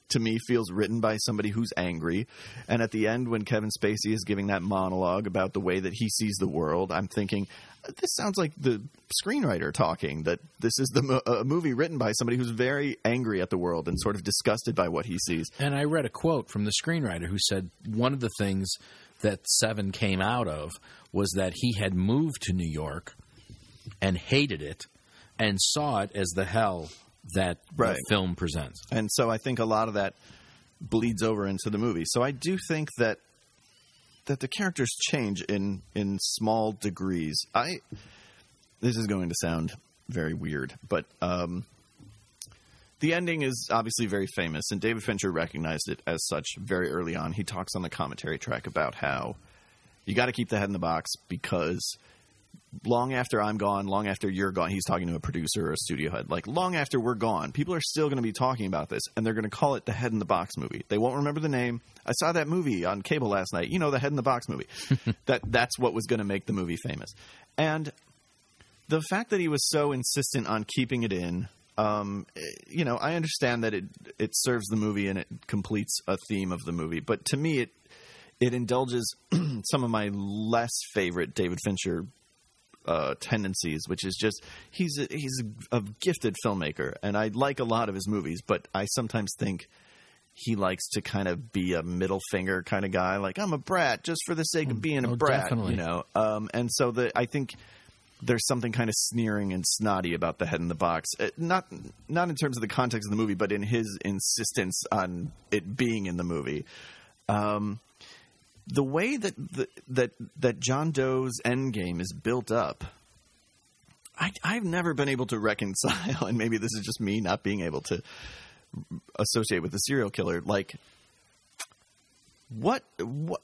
to me, feels written by somebody who's angry. And at the end, when Kevin Spacey is giving that monologue about the way that he sees the world, I'm thinking, this sounds like the screenwriter talking, that this is the mo- a movie written by somebody who's very angry at the world and sort of disgusted by what he sees. And I read a quote from the screenwriter who said one of the things that Seven came out of was that he had moved to New York and hated it and saw it as the hell that right. the film presents. And so I think a lot of that bleeds over into the movie. So I do think that that the characters change in, in small degrees. I this is going to sound very weird, but um, the ending is obviously very famous, and David Fincher recognized it as such very early on. He talks on the commentary track about how you got to keep the head in the box because long after I'm gone, long after you're gone, he's talking to a producer or a studio head, like long after we're gone, people are still going to be talking about this, and they're going to call it the Head in the Box movie. They won't remember the name. I saw that movie on cable last night. You know, the Head in the Box movie. that That's what was going to make the movie famous. And the fact that he was so insistent on keeping it in, um, you know, I understand that it it serves the movie and it completes a theme of the movie, but to me it it indulges some of my less favorite David Fincher Uh, tendencies, which is just he's a, he's a, a gifted filmmaker, and I like a lot of his movies, but I sometimes think he likes to kind of be a middle finger kind of guy, like I'm a brat just for the sake of being a oh, brat, definitely. you know. Um, and so the I think there's something kind of sneering and snotty about the Head in the Box, uh, not not in terms of the context of the movie, but in his insistence on it being in the movie. Um, The way that the, that that John Doe's endgame is built up, I, I've never been able to reconcile, and maybe this is just me not being able to associate with the serial killer. Like, what, what,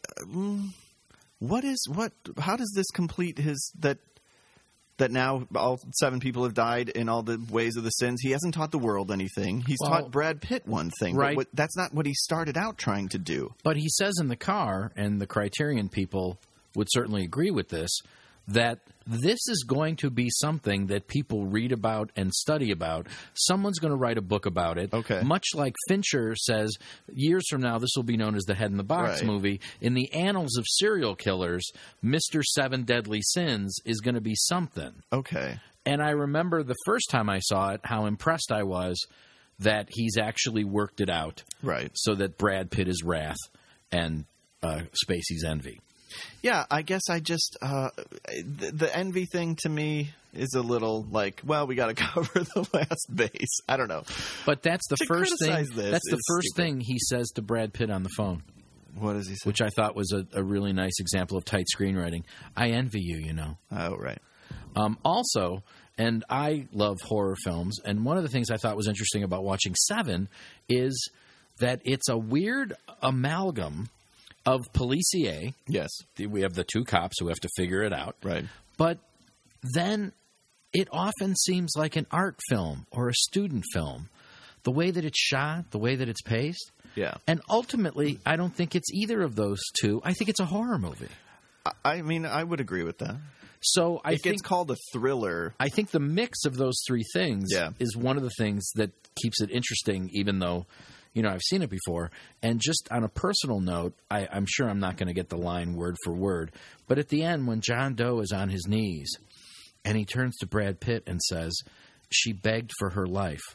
what is what? How does this complete his that? That now all seven people have died in all the ways of the sins. He hasn't taught the world anything. He's well, taught Brad Pitt one thing. Right. But what, that's not what he started out trying to do. But he says in the car, and the Criterion people would certainly agree with this, that this is going to be something that people read about and study about. Someone's going to write a book about it. Okay. Much like Fincher says, years from now, this will be known as the Head in the Box Right. movie. In the annals of serial killers, Mister Seven Deadly Sins is going to be something. Okay. And I remember the first time I saw it, how impressed I was that he's actually worked it out. Right. So that Brad Pitt is wrath and uh, Spacey's envy. Yeah, I guess I just uh, the, the envy thing to me is a little like, well, we got to cover the last base. I don't know, but that's the to first thing. criticize this That's the is first stupid. thing he says to Brad Pitt on the phone, What does he say? which I thought was a, a really nice example of tight screenwriting. I envy you, you know. Oh, right. Um, also, and I love horror films, and one of the things I thought was interesting about watching Seven is that it's a weird amalgam of Policier. Yes. We have the two cops who have to figure it out. Right. But then it often seems like an art film or a student film. The way that it's shot, the way that it's paced. Yeah. And ultimately, I don't think it's either of those two. I think it's a horror movie. I, I mean, I would agree with that. So I it think gets called a thriller. I think the mix of those three things Yeah. is one of the things that keeps it interesting, even though, you know, I've seen it before. And just on a personal note, I, I'm sure I'm not going to get the line word for word. But at the end, when John Doe is on his knees and he turns to Brad Pitt and says, "She begged for her life,"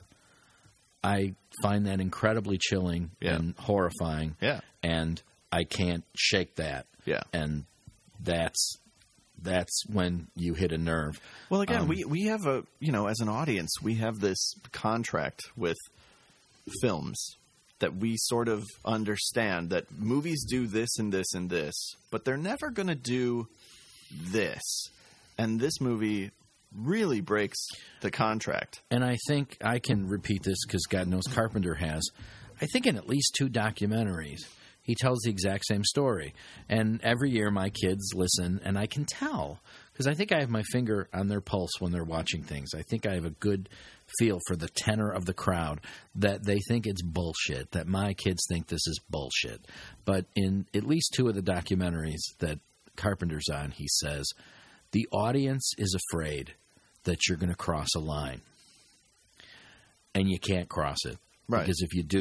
I find that incredibly chilling Yeah. and horrifying. Yeah. And I can't shake that. Yeah. And that's that's when you hit a nerve. Well, again, Um, we, we have a, you know, as an audience, we have this contract with films that we sort of understand that movies do this and this and this, but they're never going to do this. And this movie really breaks the contract. And I think I can repeat this because God knows Carpenter has. I think in at least two documentaries, he tells the exact same story. And every year my kids listen, and I can tell because I think I have my finger on their pulse when they're watching things. I think I have a good feel for the tenor of the crowd, that they think it's bullshit, that my kids think this is bullshit. But in at least two of the documentaries that Carpenter's on, he says, the audience is afraid that you're going to cross a line. And you can't cross it. Right. Because if you do,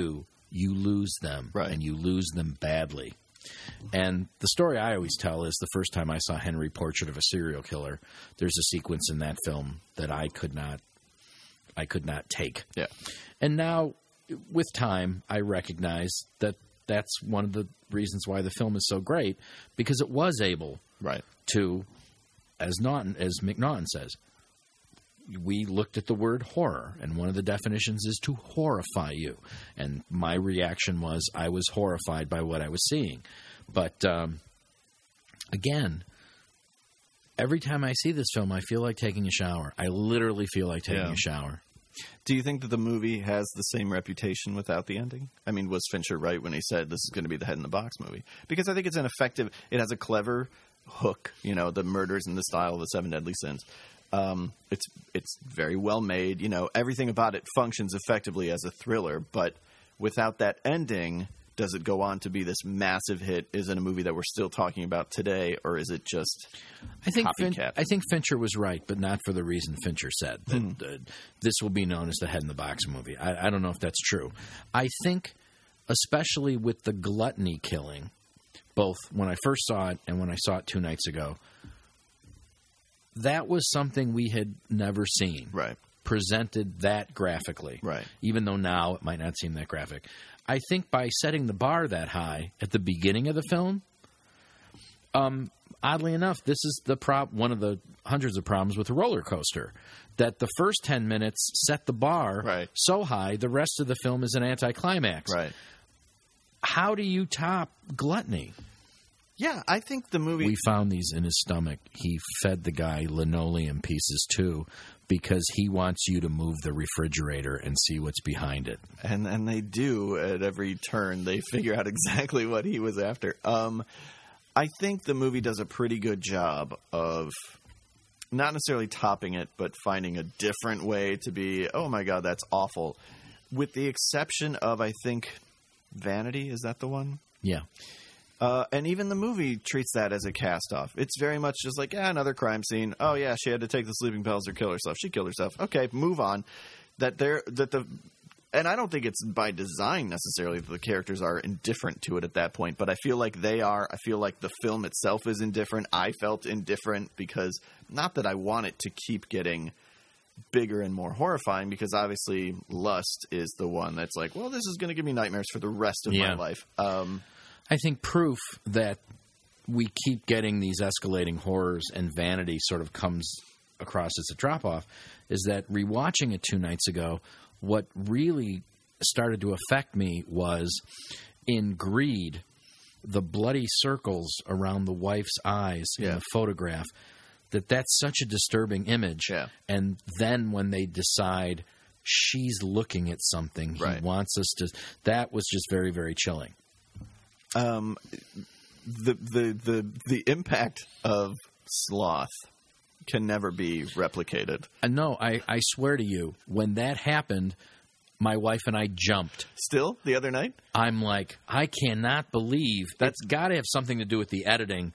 you lose them, right. and you lose them badly. And the story I always tell is the first time I saw Henry Portrait of a Serial Killer, there's a sequence in that film that I could not I could not take. Yeah. And now, with time, I recognize that that's one of the reasons why the film is so great, because it was able right. to, as Naughton, as McNaughton says, we looked at the word horror, and one of the definitions is to horrify you. And my reaction was I was horrified by what I was seeing. But, um, again, every time I see this film, I feel like taking a shower. I literally feel like taking yeah. a shower. Do you think that the movie has the same reputation without the ending? I mean, was Fincher right when he said this is going to be the Head in the Box movie? Because I think it's an effective – it has a clever hook, you know, the murders in the style of the Seven Deadly Sins. Um, it's it's very well made. You know, everything about it functions effectively as a thriller, but without that ending, does it go on to be this massive hit? Is it a movie that we're still talking about today, or is it just I think copycat? fin- I think Fincher was right, but not for the reason Fincher said. That Hmm. uh, this will be known as the Head in the Box movie. I, I don't know if that's true. I think, especially with the gluttony killing, both when I first saw it and when I saw it two nights ago, that was something we had never seen. Right. Presented that graphically. Right. Even though now it might not seem that graphic. I think by setting the bar that high at the beginning of the film, um, oddly enough, this is the prob- one of the hundreds of problems with a roller coaster. That the first ten minutes set the bar right. so high, the rest of the film is an anticlimax. Right. How do you top gluttony? Yeah, I think the movie... We found these in his stomach. He fed the guy linoleum pieces, too, because he wants you to move the refrigerator and see what's behind it. And and they do at every turn. They figure out exactly what he was after. Um, I think the movie does a pretty good job of not necessarily topping it, but finding a different way to be, oh, my God, that's awful. With the exception of, I think, Vanity. Is that the one? Yeah. Uh, and even the movie treats that as a cast-off. It's very much just like, yeah, another crime scene. Oh, yeah, she had to take the sleeping pills or kill herself. She killed herself. Okay, move on. That there, that the, and I don't think it's by design necessarily that the characters are indifferent to it at that point, but I feel like they are. I feel like the film itself is indifferent. I felt indifferent because, not that I want it to keep getting bigger and more horrifying, because obviously Lust is the one that's like, well, this is going to give me nightmares for the rest of yeah. my life. Um, I think proof that we keep getting these escalating horrors and Vanity sort of comes across as a drop-off is that rewatching it two nights ago, what really started to affect me was in Greed, the bloody circles around the wife's eyes yeah. in the photograph, that that's such a disturbing image. Yeah. And then when they decide she's looking at something, he right. wants us to – that was just very, very chilling. Um, the the the the impact of sloth can never be replicated. Uh, no, I, I swear to you, when that happened, my wife and I jumped. Still, the other night? I'm like, I cannot believe that's got to have something to do with the editing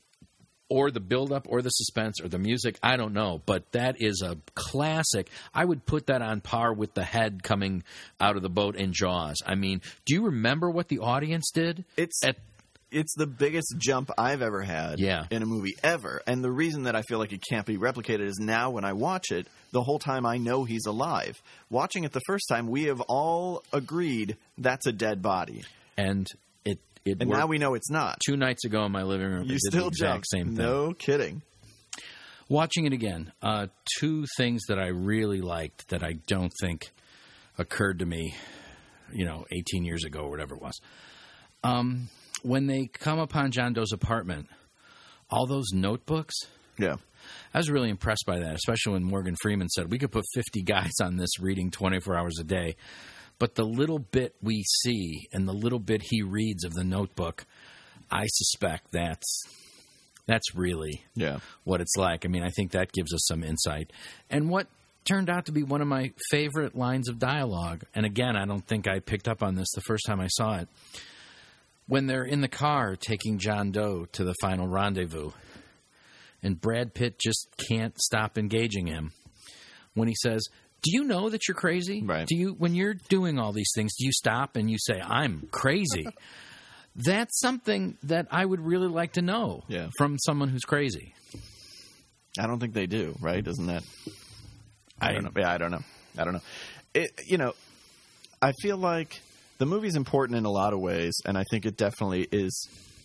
or the buildup or the suspense or the music. I don't know, but that is a classic. I would put that on par with the head coming out of the boat in Jaws. I mean, do you remember what the audience did? It's at it's the biggest jump I've ever had yeah. in a movie ever. And the reason that I feel like it can't be replicated is now when I watch it, the whole time I know he's alive. Watching it the first time, we have all agreed that's a dead body. And it It and now we know it's not. Two nights ago in my living room, you it did still the exact jumped. same thing. No kidding. Watching it again, uh, two things that I really liked that I don't think occurred to me, you know, eighteen years ago or whatever it was. Um, when they come upon John Doe's apartment, all those notebooks. Yeah. I was really impressed by that, especially when Morgan Freeman said, we could put fifty guys on this reading twenty-four hours a day. But the little bit we see and the little bit he reads of the notebook, I suspect that's that's really yeah. what it's like. I mean, I think that gives us some insight. And what turned out to be one of my favorite lines of dialogue, and again, I don't think I picked up on this the first time I saw it, when they're in the car taking John Doe to the final rendezvous, and Brad Pitt just can't stop engaging him. When he says, Do you know that you're crazy? Right. Do you, when you're doing all these things, do you stop and you say, I'm crazy? That's something that I would really like to know Yeah. from someone who's crazy. I don't think they do, right? Isn't that? I, I- don't know. Yeah, I don't know. I don't know. It, you know, I feel like the movie's important in a lot of ways, and I think it definitely is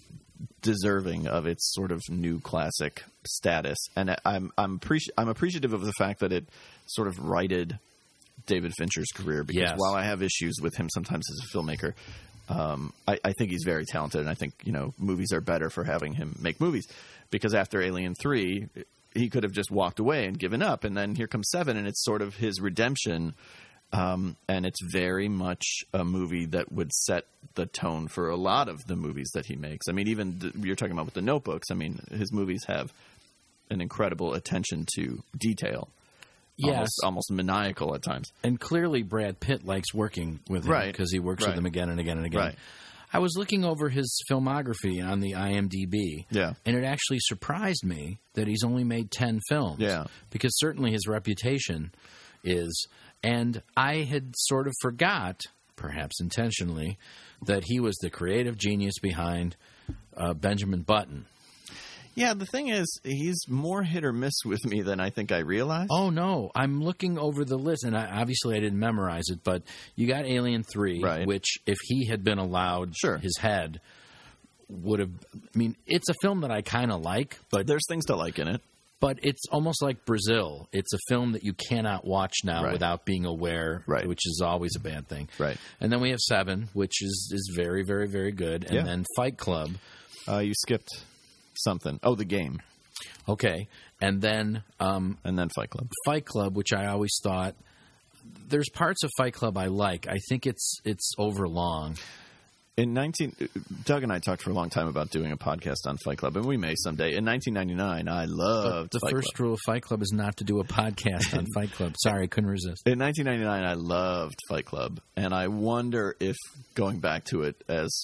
deserving of its sort of new classic status. And I- I'm I'm, appreci- I'm appreciative of the fact that it sort of righted David Fincher's career, because Yes. while I have issues with him sometimes as a filmmaker, um, I, I think he's very talented, and I think, you know, movies are better for having him make movies, because after Alien three, he could have just walked away and given up, and then here comes Seven, and it's sort of his redemption. Um, and it's very much a movie that would set the tone for a lot of the movies that he makes. I mean, even the, you're talking about with the Notebooks. I mean, his movies have an incredible attention to detail. Yes. Almost, almost maniacal at times. And clearly Brad Pitt likes working with him Right. because he works Right. with him again and again and again. Right. I was looking over his filmography on the I M D B, Yeah. and it actually surprised me that he's only made ten films. Yeah. Because certainly his reputation is, and I had sort of forgot, perhaps intentionally, that he was the creative genius behind uh, Benjamin Button. Yeah, the thing is, he's more hit or miss with me than I think I realized. Oh, no. I'm looking over the list, and I, obviously I didn't memorize it, but you got Alien three, Right. which, if he had been allowed Sure. his head, would have... I mean, it's a film that I kind of like, but There's things to like in it. but it's almost like Brazil. It's a film that you cannot watch now Right. without being aware, Right. which is always a bad thing. Right. And then we have Seven, which is, is very, very, very good. And Yeah. then Fight Club. Uh, you skipped something. Oh, The Game. Okay. And then... Um, And then Fight Club. Fight Club, which I always thought there's parts of Fight Club I like. I think it's it's overlong. In nineteen, Doug and I talked for a long time about doing a podcast on Fight Club, and we may someday. In nineteen ninety-nine, I loved The Fight first Club. rule of Fight Club is not to do a podcast on Fight Club. Sorry, I couldn't resist. In nineteen ninety-nine, I loved Fight Club, and I wonder if going back to it as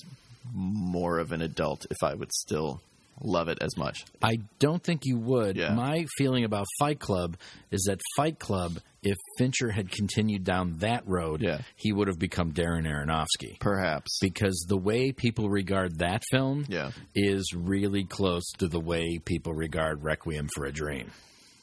more of an adult, if I would still love it as much. I don't think you would. Yeah. My feeling about Fight Club is that Fight Club, if Fincher had continued down that road, Yeah. he would have become Darren Aronofsky. Perhaps. Because the way people regard that film Yeah. is really close to the way people regard Requiem for a Dream.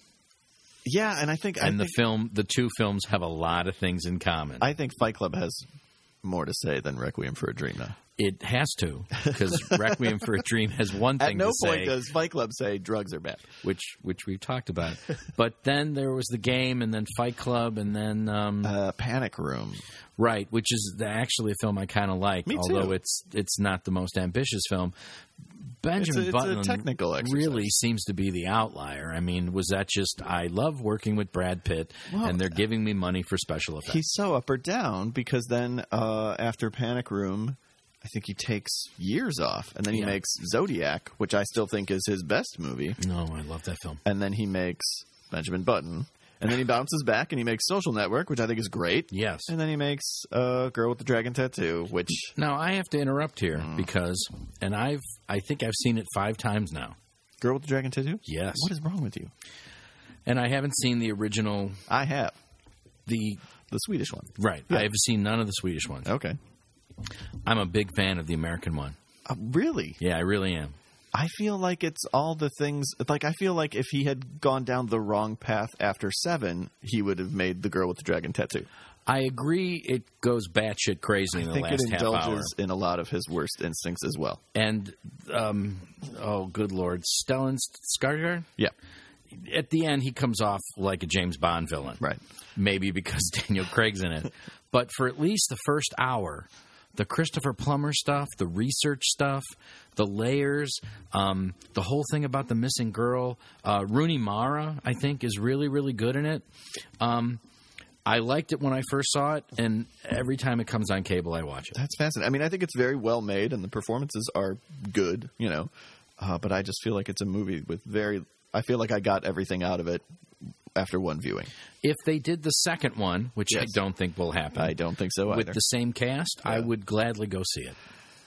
Yeah, and I think... I And the think, film, the two films have a lot of things in common. I think Fight Club has more to say than Requiem for a Dream now. It has to, because Requiem for a Dream has one At thing no to say, point does Fight Club say drugs are bad. which which we've talked about. But then there was The Game, and then Fight Club, and then um, Uh, Panic Room. right, which is the, actually a film I kind of like, Me too. although it's it's not the most ambitious film. Benjamin It's a- it's a Button technical exercise. really seems to be the outlier. I mean, was that just I love working with Brad Pitt, Well, and they're giving me money for special effects? He's so up or down because then uh, after Panic Room, I think he takes years off, and then he Yeah. makes Zodiac, which I still think is his best movie, No, I love that film. and then he makes Benjamin Button, and then he bounces back and he makes Social Network, which I think is great, Yes. and then he makes uh, Girl with the Dragon Tattoo, which Now I have to interrupt here Mm. because, and I've I think I've seen it five times now. Girl with the Dragon Tattoo. Yes. What is wrong with you? And I haven't seen the original. I have The the Swedish one. right. Yeah. I have seen none of the Swedish ones. Okay, I'm a big fan of the American one. uh, really. Yeah, I really am. I feel like it's all the things. Like I feel like if he had gone down the wrong path after Seven, he would have made the Girl with the Dragon Tattoo. I agree. It goes batshit crazy in I the think last it half hour. indulges in a lot of his worst instincts as well. And um, oh, good lord, Stellan Skarsgård. Yeah, At the end, he comes off like a James Bond villain. right. Maybe because Daniel Craig's in it. But for at least the first hour, the Christopher Plummer stuff, the research stuff, the layers, um, the whole thing about the missing girl, uh, Rooney Mara, I think, is really, really good in it. Um, I liked it when I first saw it, and every time it comes on cable, I watch it. That's fascinating. I mean, I think it's very well made, and the performances are good. You know, uh, but I just feel like it's a movie with very. I feel like I got everything out of it after one viewing. If they did the second one, which I Yes. don't think will happen, I don't think so either. with the same cast, I Yeah. would gladly go see it.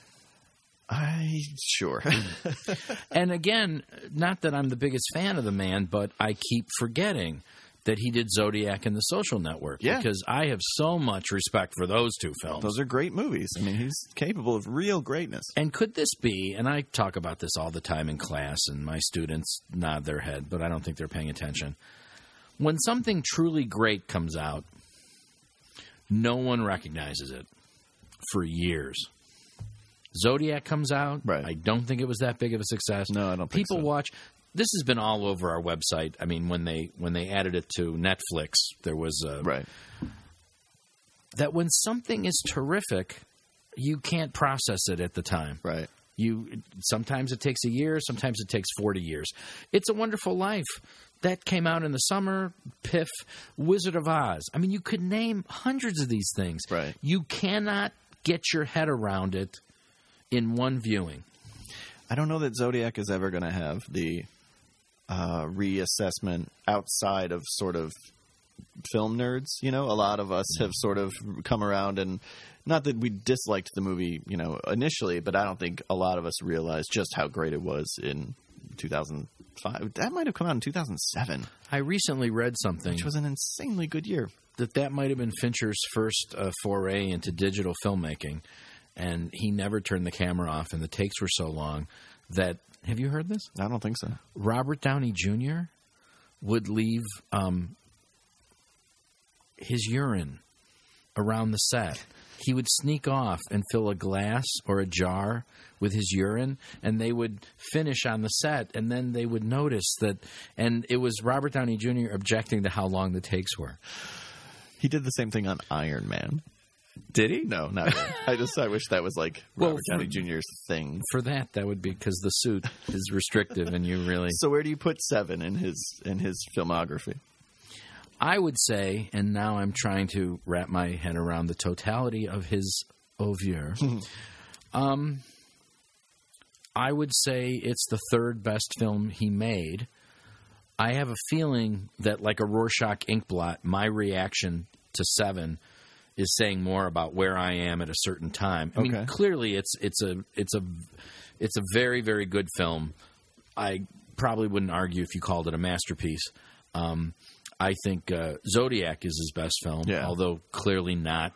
I sure. And again, not that I'm the biggest fan of the man, but I keep forgetting that he did Zodiac and The Social Network. Yeah. Because I have so much respect for those two films. Those are great movies. I mean, he's capable of real greatness. And could this be, and I talk about this all the time in class, and my students nod their head, but I don't think they're paying attention. When something truly great comes out, no one recognizes it for years. Zodiac comes out. Right. I don't think it was that big of a success. No, I don't think People so. watch. This has been all over our website. I mean, when they when they added it to Netflix, there was a, Right. that when something is terrific, you can't process it at the time. Right. You sometimes it takes a year, sometimes it takes forty years. It's a Wonderful Life. That came out in the summer. Piff, Wizard of Oz. I mean, you could name hundreds of these things. Right. You cannot get your head around it in one viewing. I don't know that Zodiac is ever going to have the uh, reassessment outside of sort of film nerds. You know, a lot of us have sort of come around, and not that we disliked the movie, you know, initially, but I don't think a lot of us realized just how great it was in two thousand five. That might have come out in two thousand seven, I recently read something which was an insanely good year. that that might have been Fincher's first uh, foray into digital filmmaking, and he never turned the camera off, and the takes were so long that, have you heard this? I don't think so. Robert Downey Junior would leave um, his urine around the set. He would sneak off and fill a glass or a jar with his urine, and they would finish on the set, and then they would notice that, and it was Robert Downey Junior objecting to how long the takes were. He did the same thing on Iron Man. Did he? No, not really. I just I wish that was like Well, Robert Downey for- Junior's thing. For that, that would be because the suit is restrictive, and you really... So where do you put Seven in his in his filmography? I would say, and now I'm trying to wrap my head around the totality of his oeuvre, um, I would say it's the third best film he made. I have a feeling that, like a Rorschach inkblot, my reaction to Seven is saying more about where I am at a certain time. I mean, Okay. clearly it's it's a it's a it's a very, very good film. I probably wouldn't argue if you called it a masterpiece. Um, I think uh, Zodiac is his best film, Yeah. although clearly not.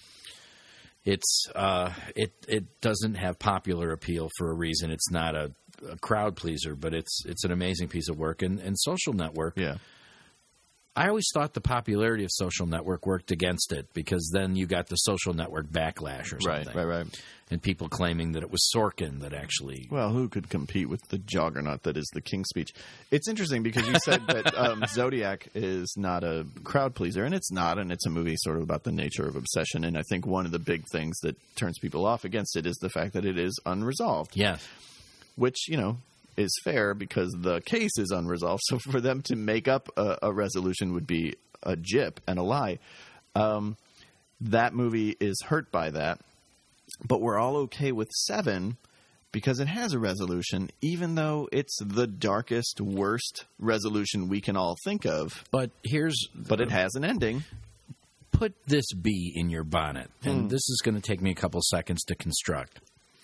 It's uh, it it doesn't have popular appeal for a reason. It's not a, a crowd pleaser, but it's it's an amazing piece of work. And, and Social Network, Yeah. I always thought the popularity of Social Network worked against it, because then you got the Social Network backlash or Right, something, right, right. and people claiming that it was Sorkin that actually. Well, who could compete with the juggernaut that is the King's Speech? It's interesting because you said that um, Zodiac is not a crowd pleaser, and it's not, and it's a movie sort of about the nature of obsession. And I think one of the big things that turns people off against it is the fact that it is unresolved, Yes. which, you know, is fair because the case is unresolved. So for them to make up a, a resolution would be a jip and a lie. Um, that movie is hurt by that. But we're all okay with Seven because it has a resolution, even though it's the darkest, worst resolution we can all think of. But here's But it has an ending. put this bee in your bonnet, and Hmm. this is going to take me a couple seconds to construct.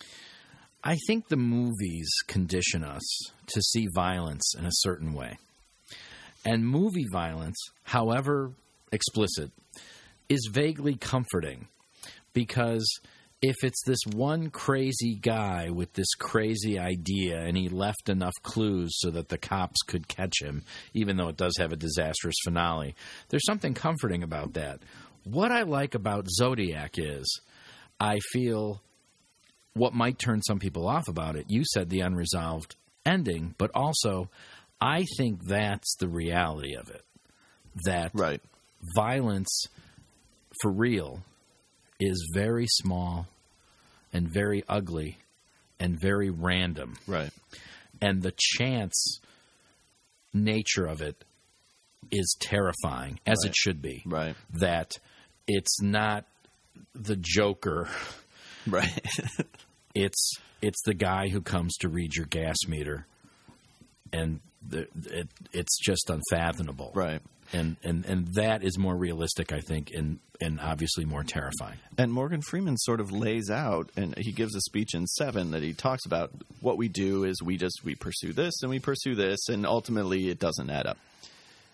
I think the movies condition us to see violence in a certain way. And movie violence, however explicit, is vaguely comforting, because if it's this one crazy guy with this crazy idea and he left enough clues so that the cops could catch him, even though it does have a disastrous finale, there's something comforting about that. What I like about Zodiac is I feel what might turn some people off about it. You said the unresolved ending, but also I think that's the reality of it. That Right. violence for real is very small and very ugly and very random. Right. And the chance nature of it is terrifying, as Right. it should be. Right. That it's not the Joker. Right. It's it's the guy who comes to read your gas meter, and the, it it's just unfathomable. Right. And, and and that is more realistic, I think, and and obviously more terrifying. And Morgan Freeman sort of lays out, and he gives a speech in Seven that he talks about what we do is we just we pursue this and we pursue this, and ultimately it doesn't add up.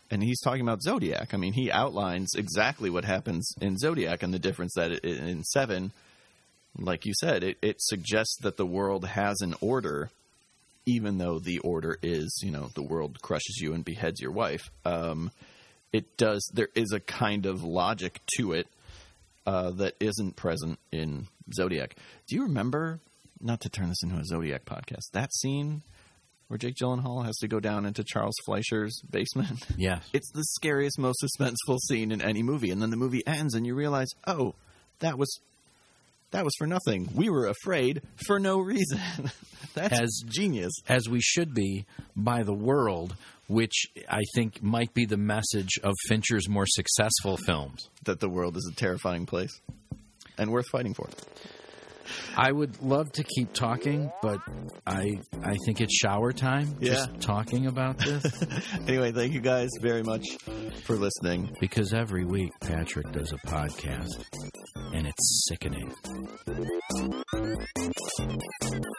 And he's talking about Zodiac. I mean, he outlines exactly what happens in Zodiac and the difference that it, in Seven, like you said, it, it suggests that the world has an order, even though the order is, you know, the world crushes you and beheads your wife. Um, it does, there is a kind of logic to it uh, that isn't present in Zodiac. Do you remember, not to turn this into a Zodiac podcast, that scene where Jake Gyllenhaal has to go down into Charles Fleischer's basement? Yeah. It's the scariest, most suspenseful scene in any movie. And then the movie ends and you realize, oh, that was that was for nothing. We were afraid for no reason. That's as, genius. As we should be by the world, which I think might be the message of Fincher's more successful films. That the world is a terrifying place and worth fighting for. I would love to keep talking, but I I think it's shower time. Yeah. Just talking about this. Anyway, thank you guys very much for listening. Because every week Patrick does a podcast, and it's sickening.